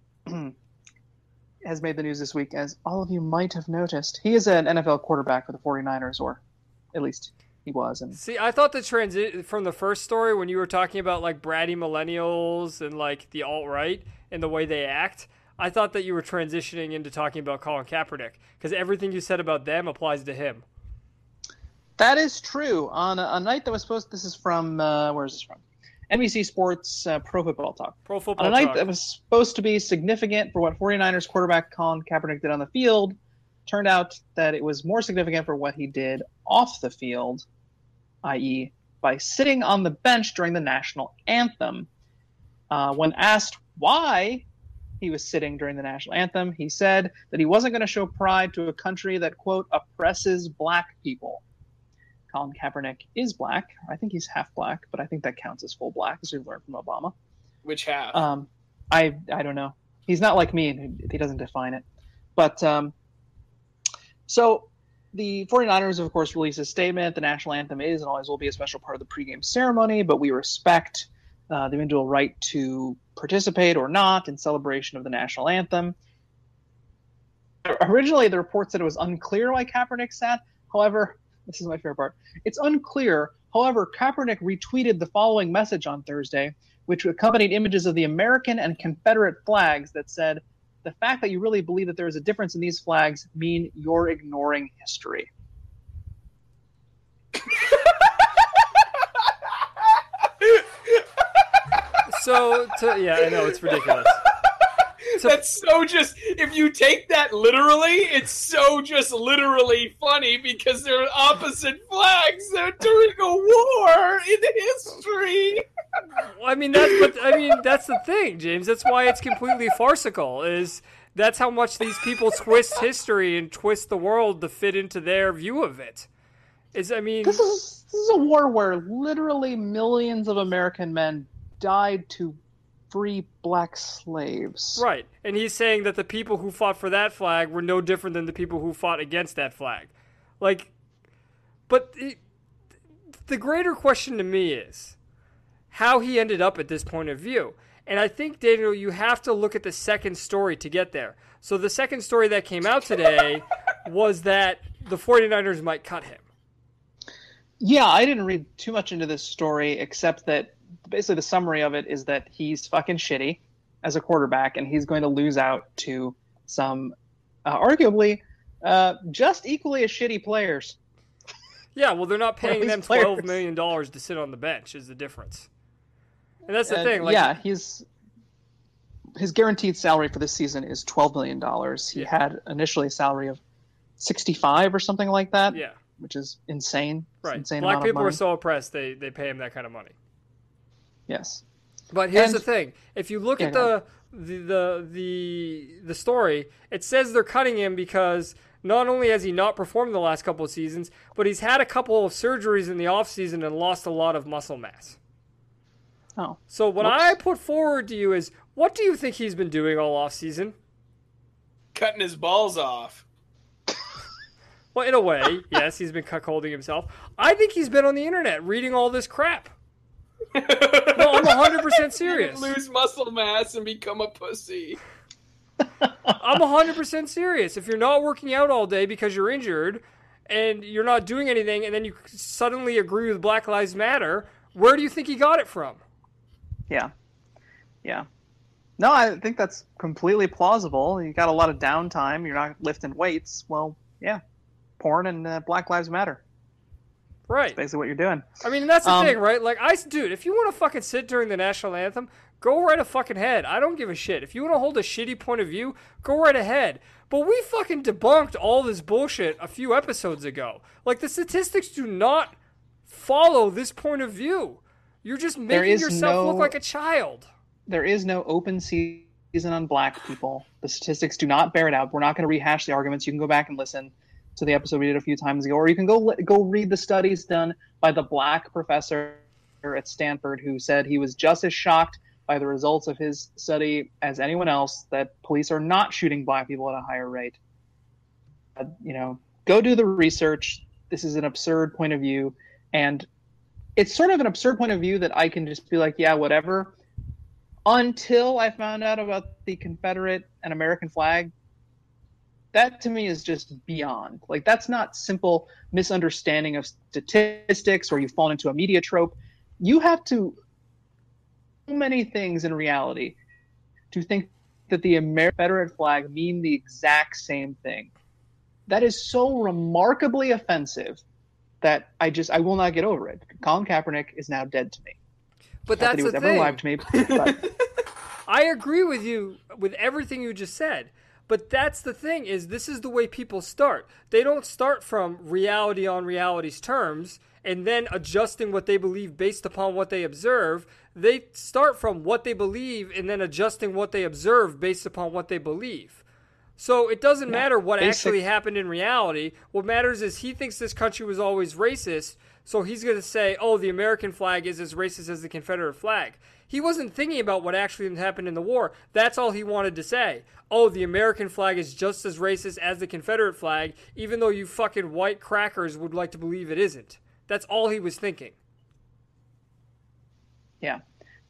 has made the news this week, as all of you might have noticed. He is an NFL quarterback for the 49ers, or at least he was. And see, I thought the transit from the first story when you were talking about like bratty millennials and like the alt-right and the way they act, I thought that you were transitioning into talking about Colin Kaepernick because everything you said about them applies to him. That is true. On a night that was supposed, this is from, where is this from? NBC Sports Pro Football Talk. On a night that was supposed to be significant for what 49ers quarterback Colin Kaepernick did on the field, turned out that it was more significant for what he did off the field, i.e. by sitting on the bench during the national anthem. When asked why he was sitting during the national anthem, he said that he wasn't going to show pride to a country that, quote, oppresses black people. Colin Kaepernick is black. I think he's half black, but I think that counts as full black, as we've learned from Obama. Which half? I don't know. He's not like me, and he doesn't define it. But so the 49ers, of course, released a statement. The national anthem is and always will be a special part of the pregame ceremony, but we respect the individual right to participate or not in celebration of the national anthem. Originally, the report said it was unclear why Kaepernick sat. However, this is my favorite part. It's unclear. However, Kaepernick retweeted the following message on Thursday, which accompanied images of the American and Confederate flags that said, "The fact that you really believe that there is a difference in these flags mean you're ignoring history." Yeah, I know, it's ridiculous. That's so just, if you take that literally, it's so just literally funny because they're opposite flags. They're during a war in history. I mean, that's the thing, James. That's why it's completely farcical. That's how much these people twist history and twist the world to fit into their view of it. This is a war where literally millions of American men died to free black slaves. Right. And he's saying that the people who fought for that flag were no different than the people who fought against that flag. The greater question to me is how he ended up at this point of view. And I think, Daniel, you have to look at the second story to get there. So the second story that came out today was that the 49ers might cut him. Yeah, I didn't read too much into this story, except that basically the summary of it is that he's fucking shitty as a quarterback, and he's going to lose out to some arguably just equally as shitty players. Yeah, well, they're not paying them $12 million to sit on the bench is the difference. And that's the thing. His guaranteed salary for this season is $12 million. He had initially a salary of 65 or something like that. Yeah. Which is insane. Right. Insane. Black people are so oppressed, they pay him that kind of money. Yes. But here's the thing. If you look at the story, it says they're cutting him because not only has he not performed the last couple of seasons, but he's had a couple of surgeries in the offseason and lost a lot of muscle mass. Oh. So what I put forward to you is, what do you think he's been doing all offseason? Cutting his balls off. Well, in a way, yes, he's been cuckolding himself. I think he's been on the internet reading all this crap. No, I'm 100% serious. Lose muscle mass and become a pussy. I'm 100% serious. If you're not working out all day because you're injured and you're not doing anything and then you suddenly agree with Black Lives Matter, where do you think he got it from? Yeah. No, I think that's completely plausible. You got a lot of downtime. You're not lifting weights. Well, yeah, porn and Black Lives Matter. Right. That's basically what you're doing. I mean, that's the thing, right? Like, dude, if you want to fucking sit during the national anthem, go right a fucking head. I don't give a shit. If you want to hold a shitty point of view, go right ahead. But we fucking debunked all this bullshit a few episodes ago. Like, the statistics do not follow this point of view. You're just making yourself look like a child. There is no open season on black people. The statistics do not bear it out. We're not going to rehash the arguments. You can go back and listen to the episode we did a few times ago, or you can go read the studies done by the black professor at Stanford who said he was just as shocked by the results of his study as anyone else that police are not shooting black people at a higher rate. Go do the research. This is an absurd point of view, and it's sort of an absurd point of view that I can just be like, yeah, whatever. Until I found out about the Confederate and American flag, that to me is just beyond. Like, that's not simple misunderstanding of statistics or you've fallen into a media trope. You have to so many things in reality to think that the American Confederate flag mean the exact same thing. That is so remarkably offensive that I will not get over it. Colin Kaepernick is now dead to me. But Not that's that he was the ever thing. alive to me. But I agree with you with everything you just said. But that's the thing, is this is the way people start. They don't start from reality on reality's terms and then adjusting what they believe based upon what they observe. They start from what they believe and then adjusting what they observe based upon what they believe. So it doesn't matter what actually happened in reality. What matters is he thinks this country was always racist, so he's going to say, oh, the American flag is as racist as the Confederate flag. He wasn't thinking about what actually happened in the war. That's all he wanted to say. Oh, the American flag is just as racist as the Confederate flag, even though you fucking white crackers would like to believe it isn't. That's all he was thinking. Yeah.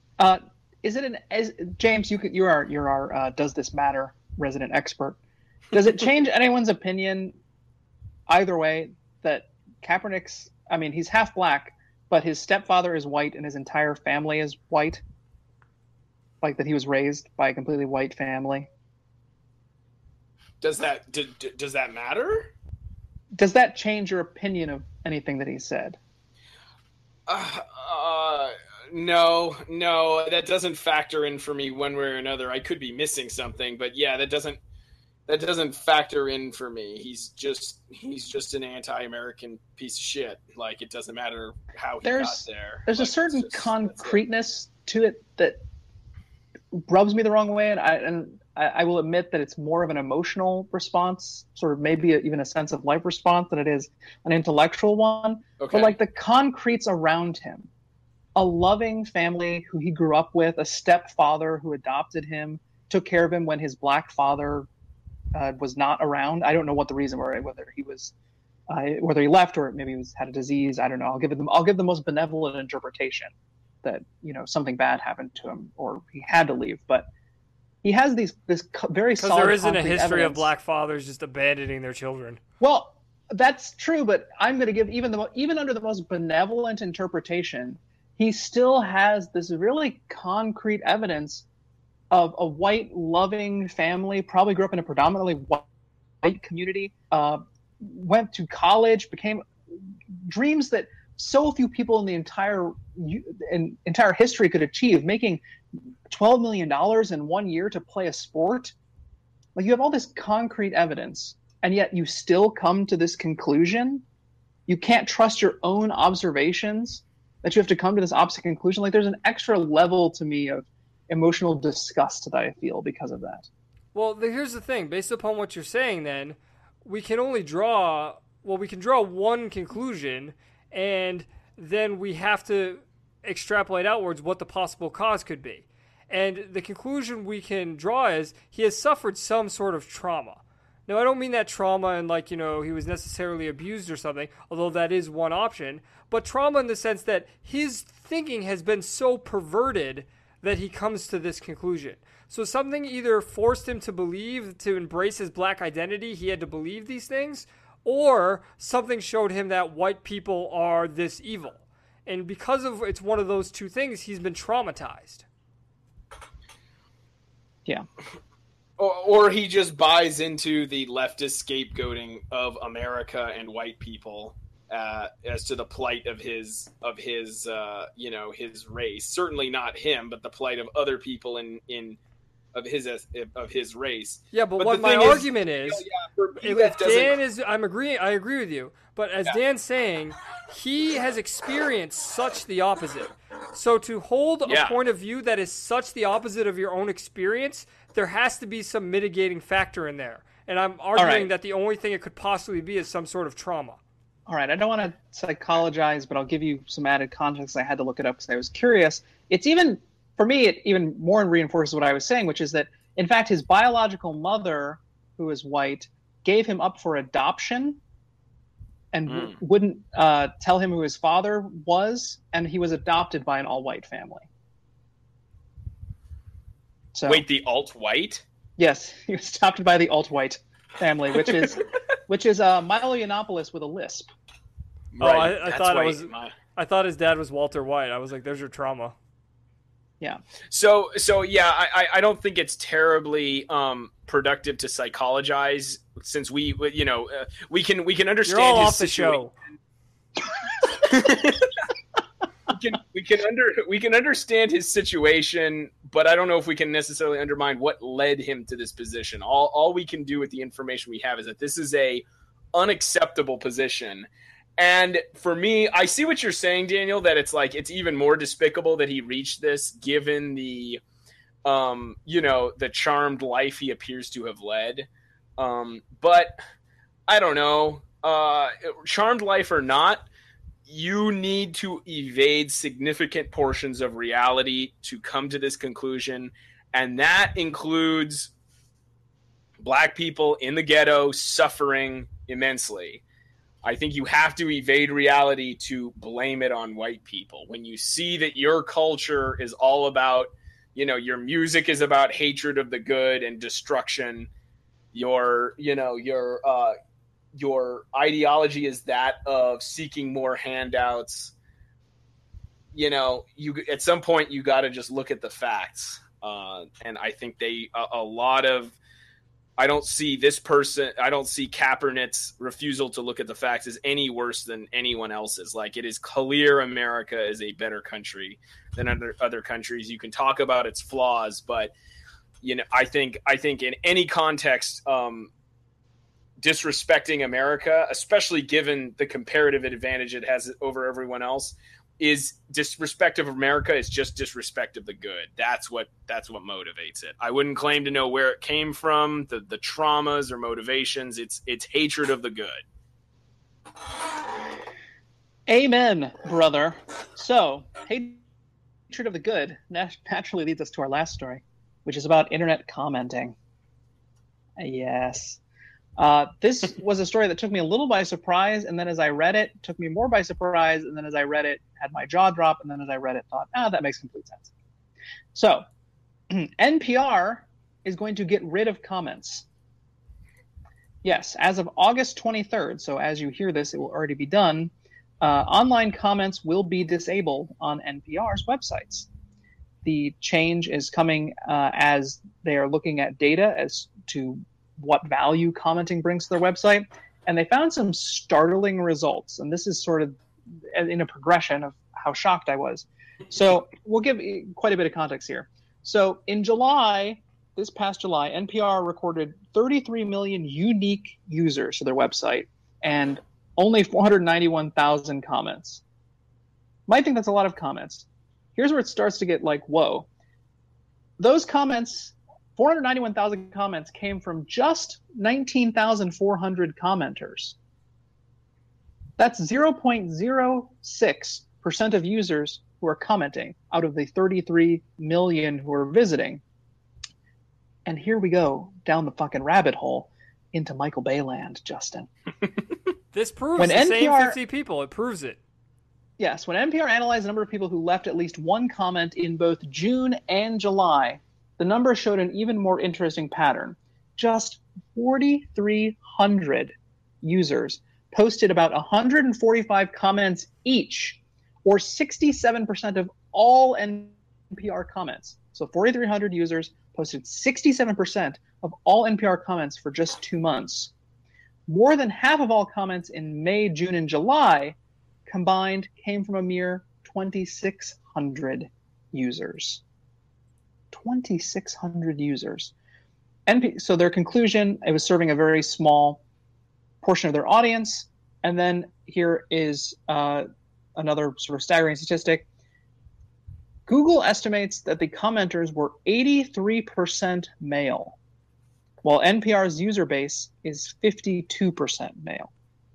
James, you're our Does This Matter resident expert. Does it change anyone's opinion either way that Kaepernick's, he's half black, but his stepfather is white and his entire family is white? Like that he was raised by a completely white family? Does that matter? Does that change your opinion of anything that he said? No, that doesn't factor in for me one way or another. I could be missing something, but yeah, that doesn't factor in for me. He's just an anti-American piece of shit. Like, it doesn't matter how he got there. There's a certain concreteness to it that rubs me the wrong way, and I will admit that it's more of an emotional response, sort of maybe even a sense of life response than it is an intellectual one. Okay. But like the concretes around him, a loving family who he grew up with, a stepfather who adopted him, took care of him when his black father was not around. I don't know what the reason were, whether he was, whether he left or maybe he had a disease. I don't know. I'll give the most benevolent interpretation that something bad happened to him or he had to leave, but. He has this very solid. Because there isn't a history evidence of black fathers just abandoning their children. Well, that's true, but I'm going to give even under the most benevolent interpretation, he still has this really concrete evidence of a white, loving family. Probably grew up in a predominantly white community. Went to college, became dreams that so few people in the entire history could achieve. Making $12 million in 1 year to play a sport. Like, you have all this concrete evidence, and yet you still come to this conclusion. You can't trust your own observations, that you have to come to this opposite conclusion. Like, there's an extra level to me of emotional disgust that I feel because of that. Well, here's the thing. Based upon what you're saying, then, we can draw one conclusion, and then we have to extrapolate outwards what the possible cause could be. And the conclusion we can draw is he has suffered some sort of trauma. Now, I don't mean that trauma and like, he was necessarily abused or something, although that is one option, but trauma in the sense that his thinking has been so perverted that he comes to this conclusion. So something either forced him to believe, to embrace his black identity, he had to believe these things, or something showed him that white people are this evil. And because of it's one of those two things, he's been traumatized. Yeah. Or he just buys into the leftist scapegoating of America and white people as to the plight of his race. Certainly not him, but the plight of other people of his race. Yeah, but what my argument is, if Dan is, I agree with you. But as Dan's saying, he has experienced such the opposite. So to hold a point of view that is such the opposite of your own experience, there has to be some mitigating factor in there. And I'm arguing that the only thing it could possibly be is some sort of trauma. All right, I don't want to psychologize, but I'll give you some added context. I had to look it up because I was curious. It's even, for me, it even more reinforces what I was saying, which is that, in fact, his biological mother, who is white, gave him up for adoption and wouldn't tell him who his father was, and he was adopted by an all-white family. So, wait, the alt-white? Yes, he was adopted by the alt-white family, which is Milo Yiannopoulos with a lisp. Right. I thought his dad was Walter White. I was like, there's your trauma. Yeah. So yeah, I don't think it's terribly productive to psychologize, since we can understand You're all his off situation. The show. we can understand his situation, but I don't know if we can necessarily undermine what led him to this position. All we can do with the information we have is that this is a unacceptable position. And for me, I see what you're saying, Daniel, that it's even more despicable that he reached this given the the charmed life he appears to have led. But I don't know, charmed life or not, you need to evade significant portions of reality to come to this conclusion. And that includes black people in the ghetto suffering immensely. I think you have to evade reality to blame it on white people. When you see that your culture is all about, your music is about hatred of the good and destruction, your ideology is that of seeking more handouts, you at some point you got to just look at the facts. And I think I don't see Kaepernick's refusal to look at the facts as any worse than anyone else's. Like, it is clear America is a better country than other countries. You can talk about its flaws, but I think in any context, disrespecting America, especially given the comparative advantage it has over everyone else, is disrespect of America is just disrespect of the good. That's what motivates it. I wouldn't claim to know where it came from, the traumas or motivations. It's hatred of the good. Amen, brother. So, hatred of the good naturally leads us to our last story, which is about internet commenting. Yes. This was a story that took me a little by surprise, and then as I read it, took me more by surprise, and then as I read it, had my jaw drop, and then as I read it, thought, that makes complete sense. So, NPR is going to get rid of comments. Yes, as of August 23rd, so as you hear this, it will already be done, online comments will be disabled on NPR's websites. The change is coming as they are looking at data as to what value commenting brings to their website, and they found some startling results, and this is sort of in a progression of how shocked I was. So we'll give quite a bit of context here. So in this past July, NPR recorded 33 million unique users to their website and only 491,000 comments. Might think that's a lot of comments. Here's where it starts to get like, whoa. Those comments, 491,000 comments, came from just 19,400 commenters. That's 0.06% of users who are commenting out of the 33 million who are visiting. And here we go down the fucking rabbit hole. into Michael Bay land, Justin. This proves When the same 50 people. It proves it. Yes, when NPR analyzed the number of people who left at least one comment in both June and July, the number showed an even more interesting pattern. Just 4,300 users posted about 145 comments each, or 67% of all NPR comments. So 4,300 users posted 67% of all NPR comments for just 2 months. More than half of all comments in May, June, and July combined came from a mere 2,600 users. 2,600 users. So their conclusion, it was serving a very small portion of their audience. And then here is another sort of staggering statistic. Google estimates that the commenters were 83% male, while NPR's user base is 52% male.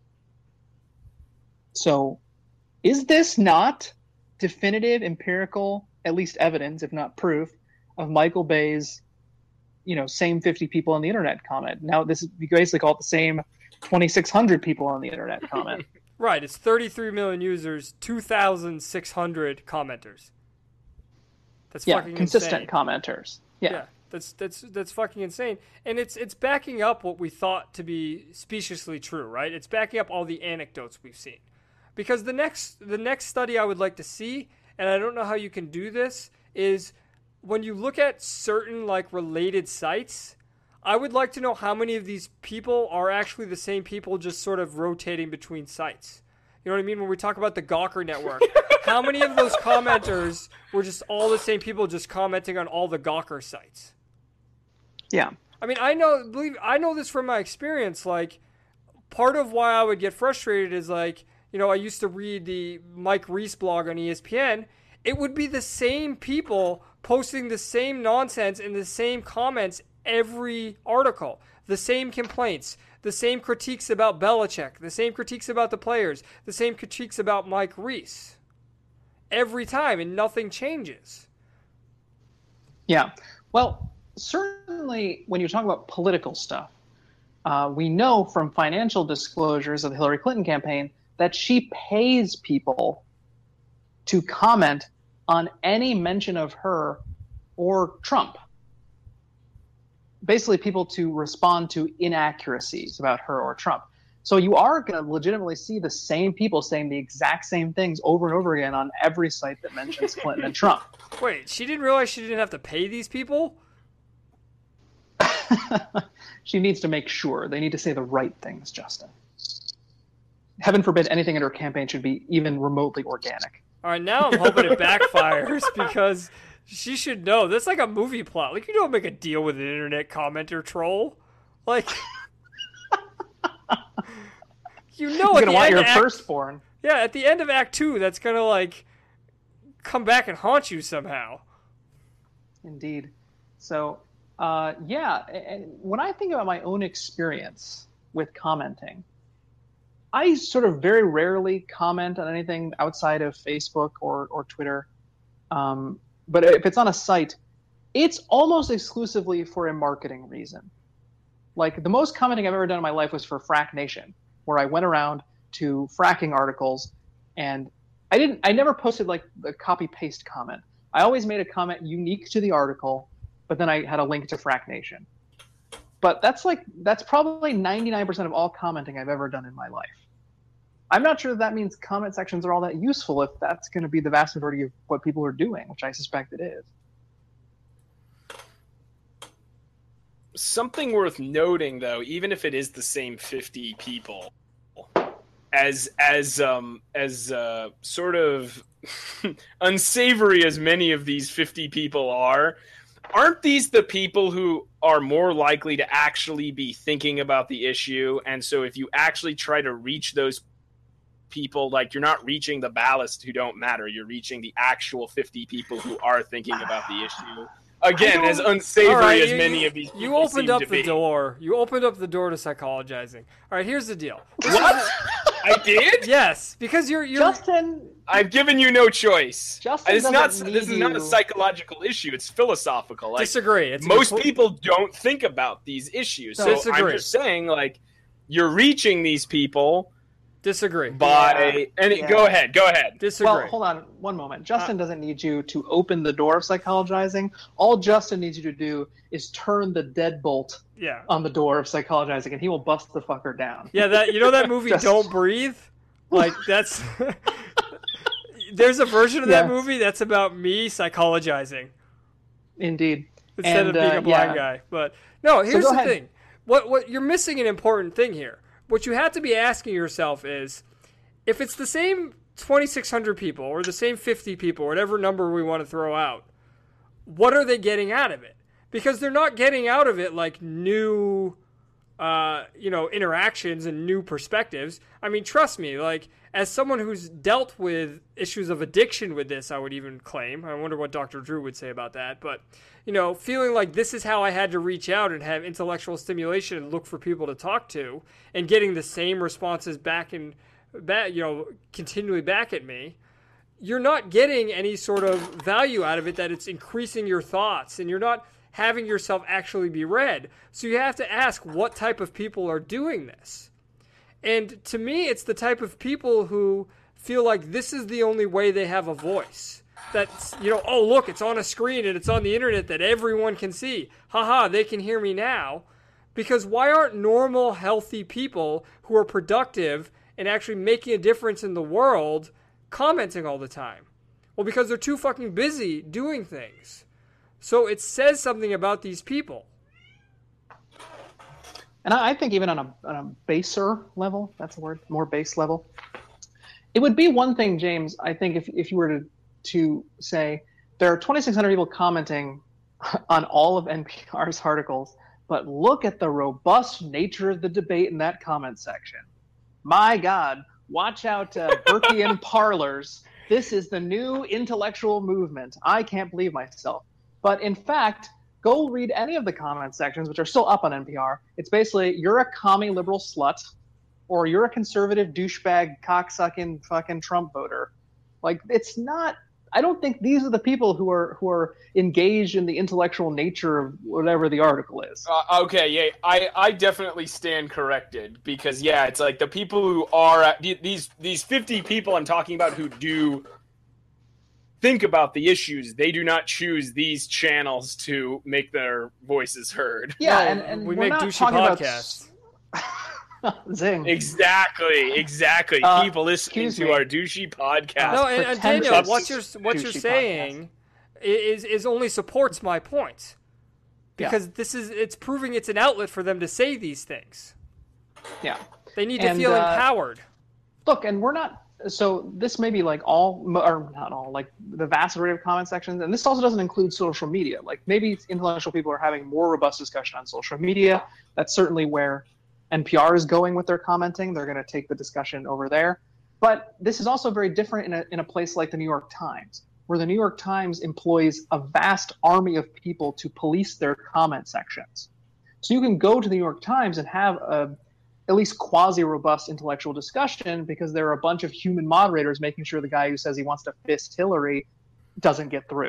So is this not definitive, empirical, at least evidence, if not proof, of Michael Bay's, same 50 people on the internet comment? Now, this is, you basically call it the same 2,600 people on the internet comment. Right. It's 33 million users, 2,600 commenters. That's fucking consistent insane. Commenters. Yeah. That's fucking insane. And it's backing up what we thought to be speciously true, right? It's backing up all the anecdotes we've seen. Because the next study I would like to see, and I don't know how you can do this, is when you look at certain related sites, I would like to know how many of these people are actually the same people just sort of rotating between sites. You know what I mean? When we talk about the Gawker network, how many of those commenters were just all the same people just commenting on all the Gawker sites? Yeah. I mean, I know this from my experience. Part of why I would get frustrated is I used to read the Mike Reiss blog on ESPN. It would be the same people posting the same nonsense in the same comments every article, the same complaints, the same critiques about Belichick, the same critiques about the players, the same critiques about Mike Reiss. Every time, and nothing changes. Yeah. Well, certainly when you're talking about political stuff, we know from financial disclosures of the Hillary Clinton campaign that she pays people to comment on any mention of her or Trump. Basically, people to respond to inaccuracies about her or Trump. So you are going to legitimately see the same people saying the exact same things over and over again on every site that mentions Clinton and Trump. Wait, she didn't realize she didn't have to pay these people? She needs to make sure. They need to say the right things, Justin. Heaven forbid anything in her campaign should be even remotely organic. All right, now I'm hoping it backfires because she should know. That's like a movie plot. You don't make a deal with an internet commenter troll. You're gonna want your firstborn. Yeah, at the end of Act 2, that's gonna come back and haunt you somehow. Indeed. So, and when I think about my own experience with commenting, I sort of very rarely comment on anything outside of Facebook or Twitter. But if it's on a site, it's almost exclusively for a marketing reason. The most commenting I've ever done in my life was for Frack Nation, where I went around to fracking articles, and I never posted the copy paste comment. I always made a comment unique to the article, but then I had a link to Frack Nation. But that's probably 99% of all commenting I've ever done in my life. I'm not sure that means comment sections are all that useful if that's going to be the vast majority of what people are doing, which I suspect it is. Something worth noting, though, even if it is the same 50 people, as sort of unsavory as many of these 50 people aren't these the people who are more likely to actually be thinking about the issue? And so if you actually try to reach those people, you're not reaching the ballast who don't matter. You're reaching the actual 50 people who are thinking about the issue. Again, as unsavory as many of these people you opened seem up to the be. door. You opened up the door to psychologizing. All right, here's the deal. What? I did? Yes, because you're Justin. I've given you no choice. Justin It's not. doesn't This is need not a you. psychological issue. It's philosophical. Like, disagree. It's most people don't think about these issues. So Disagree. I'm just saying, like, you're reaching these people disagree. by Yeah. Go ahead. Disagree. Well, hold on one moment. Justin doesn't need you to open the door of psychologizing. All Justin needs you to do is turn the deadbolt yeah. on the door of psychologizing, and he will bust the fucker down. Yeah, that movie Just- Don't Breathe? Like that's there's a version of that Yes. movie that's about me psychologizing Indeed. instead of And, being a blind yeah. guy. But no, here's go the ahead. thing. What you're missing an important thing here. What you have to be asking yourself is if it's the same 2,600 people or the same 50 people, whatever number we want to throw out, what are they getting out of it? Because they're not getting out of it like new interactions and new perspectives. I mean, trust me, like, as someone who's dealt with issues of addiction with this, I would even claim, I wonder what Dr. Drew would say about that, but, feeling like this is how I had to reach out and have intellectual stimulation and look for people to talk to, and getting the same responses back, continually back at me, you're not getting any sort of value out of it, that it's increasing your thoughts, and you're not having yourself actually be read. So you have to ask what type of people are doing this. And to me, it's the type of people who feel like this is the only way they have a voice. That's, oh, look, it's on a screen and it's on the internet that everyone can see. Haha, they can hear me now. Because why aren't normal, healthy people who are productive and actually making a difference in the world commenting all the time? Well, because they're too fucking busy doing things. So it says something about these people. And I think even on a baser level, that's a word, more base level, it would be one thing, James, I think if you were to say there are 2,600 people commenting on all of NPR's articles, but look at the robust nature of the debate in that comment section. My God, watch out, Burkean parlors. This is the new intellectual movement. I can't believe myself. But in fact, go read any of the comment sections, which are still up on NPR. It's basically, you're a commie liberal slut, or you're a conservative douchebag, cocksucking fucking Trump voter. Like, it's not. I don't think these are the people who are engaged in the intellectual nature of whatever the article is. Okay, yeah, I definitely stand corrected, because yeah, it's like the people who are these 50 people I'm talking about who do think about the issues, they do not choose these channels to make their voices heard. Yeah, No, and we we're make not douchey talking podcasts. Zing. Exactly. People listening excuse to me. our douchey podcast. No, and pretend Daniel, it's what you're douchey saying is only supports my point, because it's proving it's an outlet for them to say these things. Yeah. They need to And, feel empowered. Look, and we're not. So this may be like all, or not all, like the vast majority of comment sections, and this also doesn't include social media. Like maybe intellectual people are having more robust discussion on social media. That's certainly where NPR is going with their commenting. They're going to take the discussion over there. But this is also very different in a place like the New York Times, where the New York Times employs a vast army of people to police their comment sections. So you can go to the New York Times and have at least quasi-robust intellectual discussion, because there are a bunch of human moderators making sure the guy who says he wants to fist Hillary doesn't get through.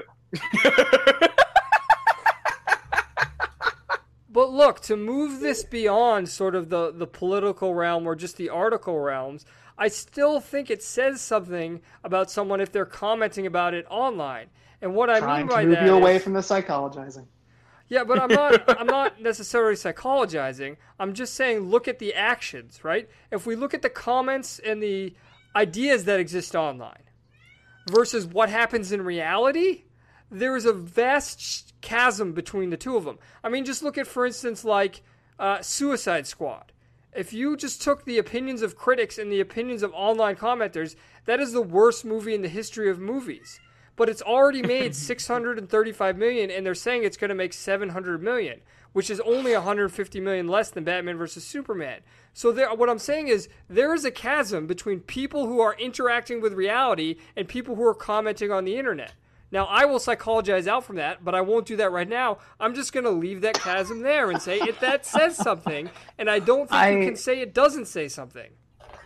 But look, to move this beyond sort of the political realm or just the article realms, I still think it says something about someone if they're commenting about it online. And what I mean by Trying to move that you away is, from the psychologizing. yeah, but I'm not necessarily psychologizing. I'm just saying look at the actions, right? If we look at the comments and the ideas that exist online versus what happens in reality, there is a vast chasm between the two of them. I mean, just look at, for instance, like Suicide Squad. If you just took the opinions of critics and the opinions of online commenters, that is the worst movie in the history of movies. But it's already made $635 million, and they're saying it's going to make $700 million, which is only $150 million less than Batman vs. Superman. So what I'm saying is there is a chasm between people who are interacting with reality and people who are commenting on the internet. Now, I will psychologize out from that, but I won't do that right now. I'm just going to leave that chasm there and say that says something, and I don't think you can say it doesn't say something.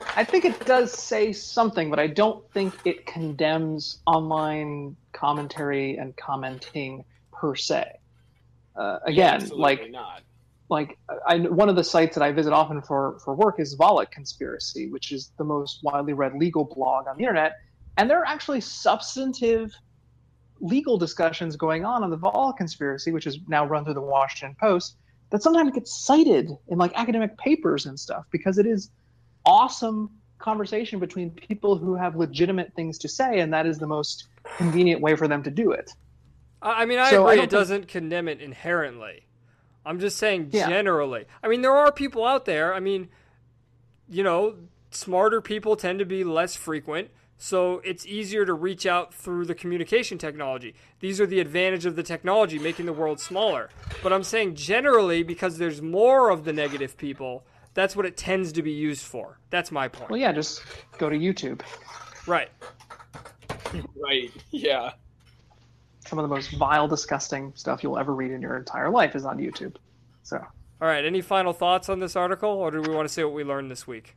I think it does say something, but I don't think it condemns online commentary and commenting per se. Again, not. One of the sites that I visit often for work is Volokh Conspiracy, which is the most widely read legal blog on the internet. And there are actually substantive legal discussions going on the Volokh Conspiracy, which is now run through the Washington Post, that sometimes gets cited in like academic papers and stuff, because it is awesome conversation between people who have legitimate things to say, and that is the most convenient way for them to do it. I mean, I agree it doesn't condemn it inherently. I'm just saying generally. I mean, there are people out there. I mean, smarter people tend to be less frequent, so it's easier to reach out through the communication technology. These are the advantage of the technology, making the world smaller. But I'm saying generally, because there's more of the negative people, that's what it tends to be used for. That's my point. Well, yeah, just go to YouTube. Right. Right, yeah. Some of the most vile, disgusting stuff you'll ever read in your entire life is on YouTube. So. All right, any final thoughts on this article, or do we want to say what we learned this week?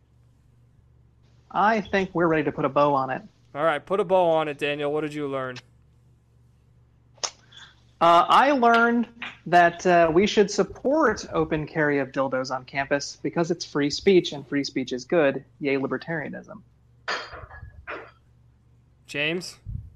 I think we're ready to put a bow on it. All right, put a bow on it, Daniel. What did you learn? I learned that we should support open carry of dildos on campus because it's free speech, and free speech is good. Yay, libertarianism. James?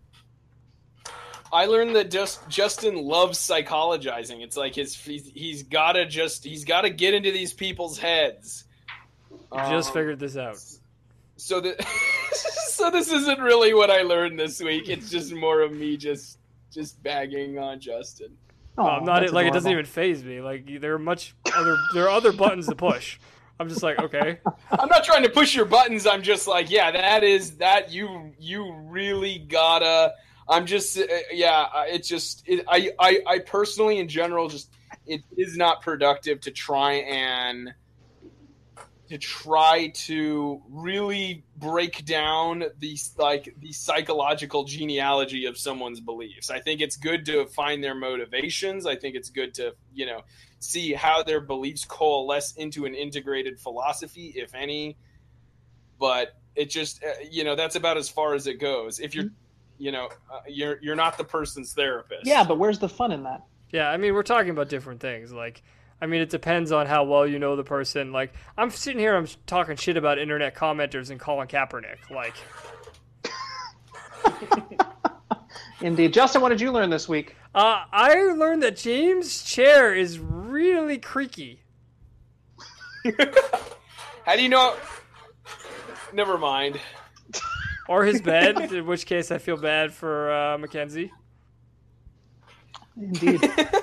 I learned that Justin loves psychologizing. It's like he's got to get into these people's heads. Just figured this out. So this isn't really what I learned this week. It's just more of me just bagging on Justin. Well, I'm not like, it doesn't even faze me. Like, there are other buttons to push. I'm just like, okay. I'm not trying to push your buttons. I'm just like, yeah, that you really gotta. I'm just, I personally, in general, it is not productive to try to really break down the psychological genealogy of someone's beliefs. I think it's good to find their motivations. I think it's good to, see how their beliefs coalesce into an integrated philosophy, if any. But it just, that's about as far as it goes. If you're, you're not the person's therapist. Yeah, but where's the fun in that? Yeah, I mean, we're talking about different things. Like, I mean, it depends on how well you know the person. Like, I'm sitting here, I'm talking shit about internet commenters and Colin Kaepernick. Like, indeed. Justin, what did you learn this week? I learned that James' chair is really creaky. How do you know? Never mind. Or his bed, in which case I feel bad for Mackenzie. Indeed.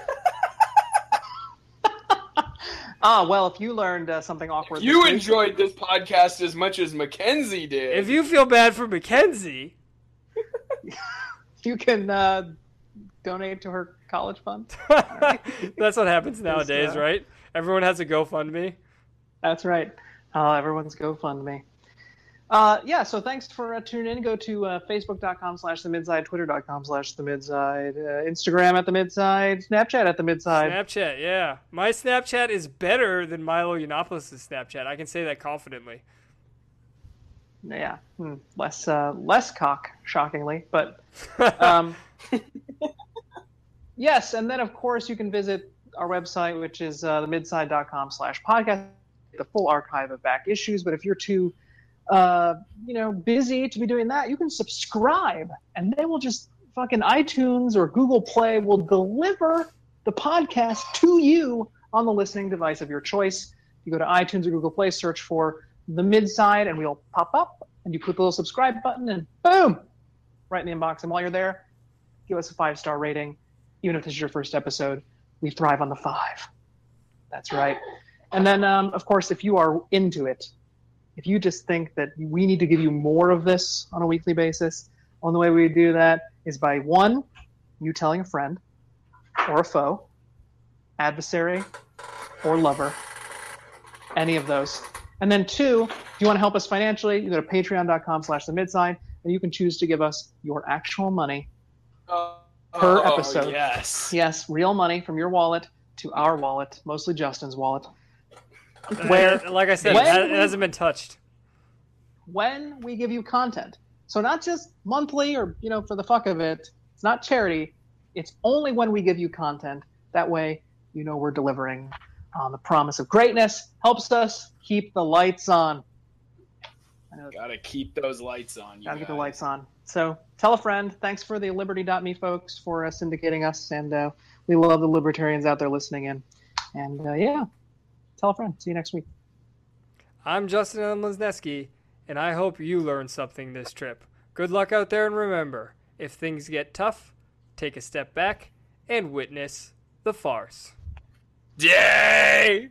Well, if you learned something awkward... You enjoyed this podcast as much as Mackenzie did. If you feel bad for Mackenzie... you can donate to her college fund. That's what happens nowadays, right? Everyone has a GoFundMe. That's right. Everyone's GoFundMe. So thanks for tuning in. Go to facebook.com/themidside, twitter.com/themidside, Instagram at the Midside, Snapchat at the Midside. Snapchat, yeah. My Snapchat is better than Milo Yiannopoulos' Snapchat. I can say that confidently. Yeah, less cock, shockingly, but yes. And then of course you can visit our website, which is themidside.com/podcast, the full archive of back issues. But if you're too busy to be doing that, you can subscribe, and they will just fucking iTunes or Google Play will deliver the podcast to you on the listening device of your choice. You go to iTunes or Google Play, search for The Midside, and we'll pop up, and you click the little subscribe button, and boom, right in the inbox. And while you're there, give us a 5-star rating. Even if this is your first episode, we thrive on the 5. That's right. And then, of course, if you are into it, if you just think that we need to give you more of this on a weekly basis, only way we do that is by, 1, you telling a friend or a foe, adversary or lover, any of those. And then 2, if you want to help us financially, you go to patreon.com/themidside, and you can choose to give us your actual money per episode. Yes. Yes, real money from your wallet to our wallet, mostly Justin's wallet. Where, like I said, it hasn't been touched. when we give you content. So not just monthly or, for the fuck of it. It's not charity. It's only when we give you content. That way, we're delivering on the promise of greatness. Helps us keep the lights on. Gotta keep those lights on. Gotta keep the lights on. So tell a friend. Thanks for the Liberty.me folks for syndicating us. And we love the libertarians out there listening in. And tell a friend. See you next week. I'm Justin L. Lesneski, and I hope you learned something this trip. Good luck out there, and remember, if things get tough, take a step back and witness the farce. Yay!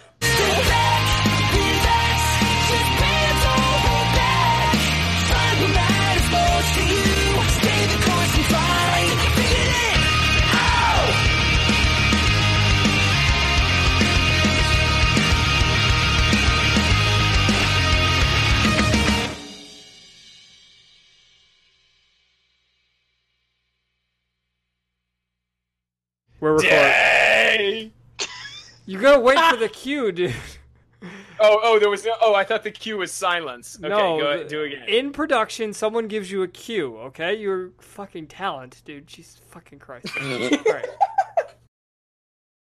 We're recording. Yay! You gotta wait for the cue, dude. There was no. Oh, I thought the cue was silence. Okay, No, go ahead, do it again. In production, someone gives you a cue, okay? You're fucking talent, dude. Jesus fucking Christ. All right.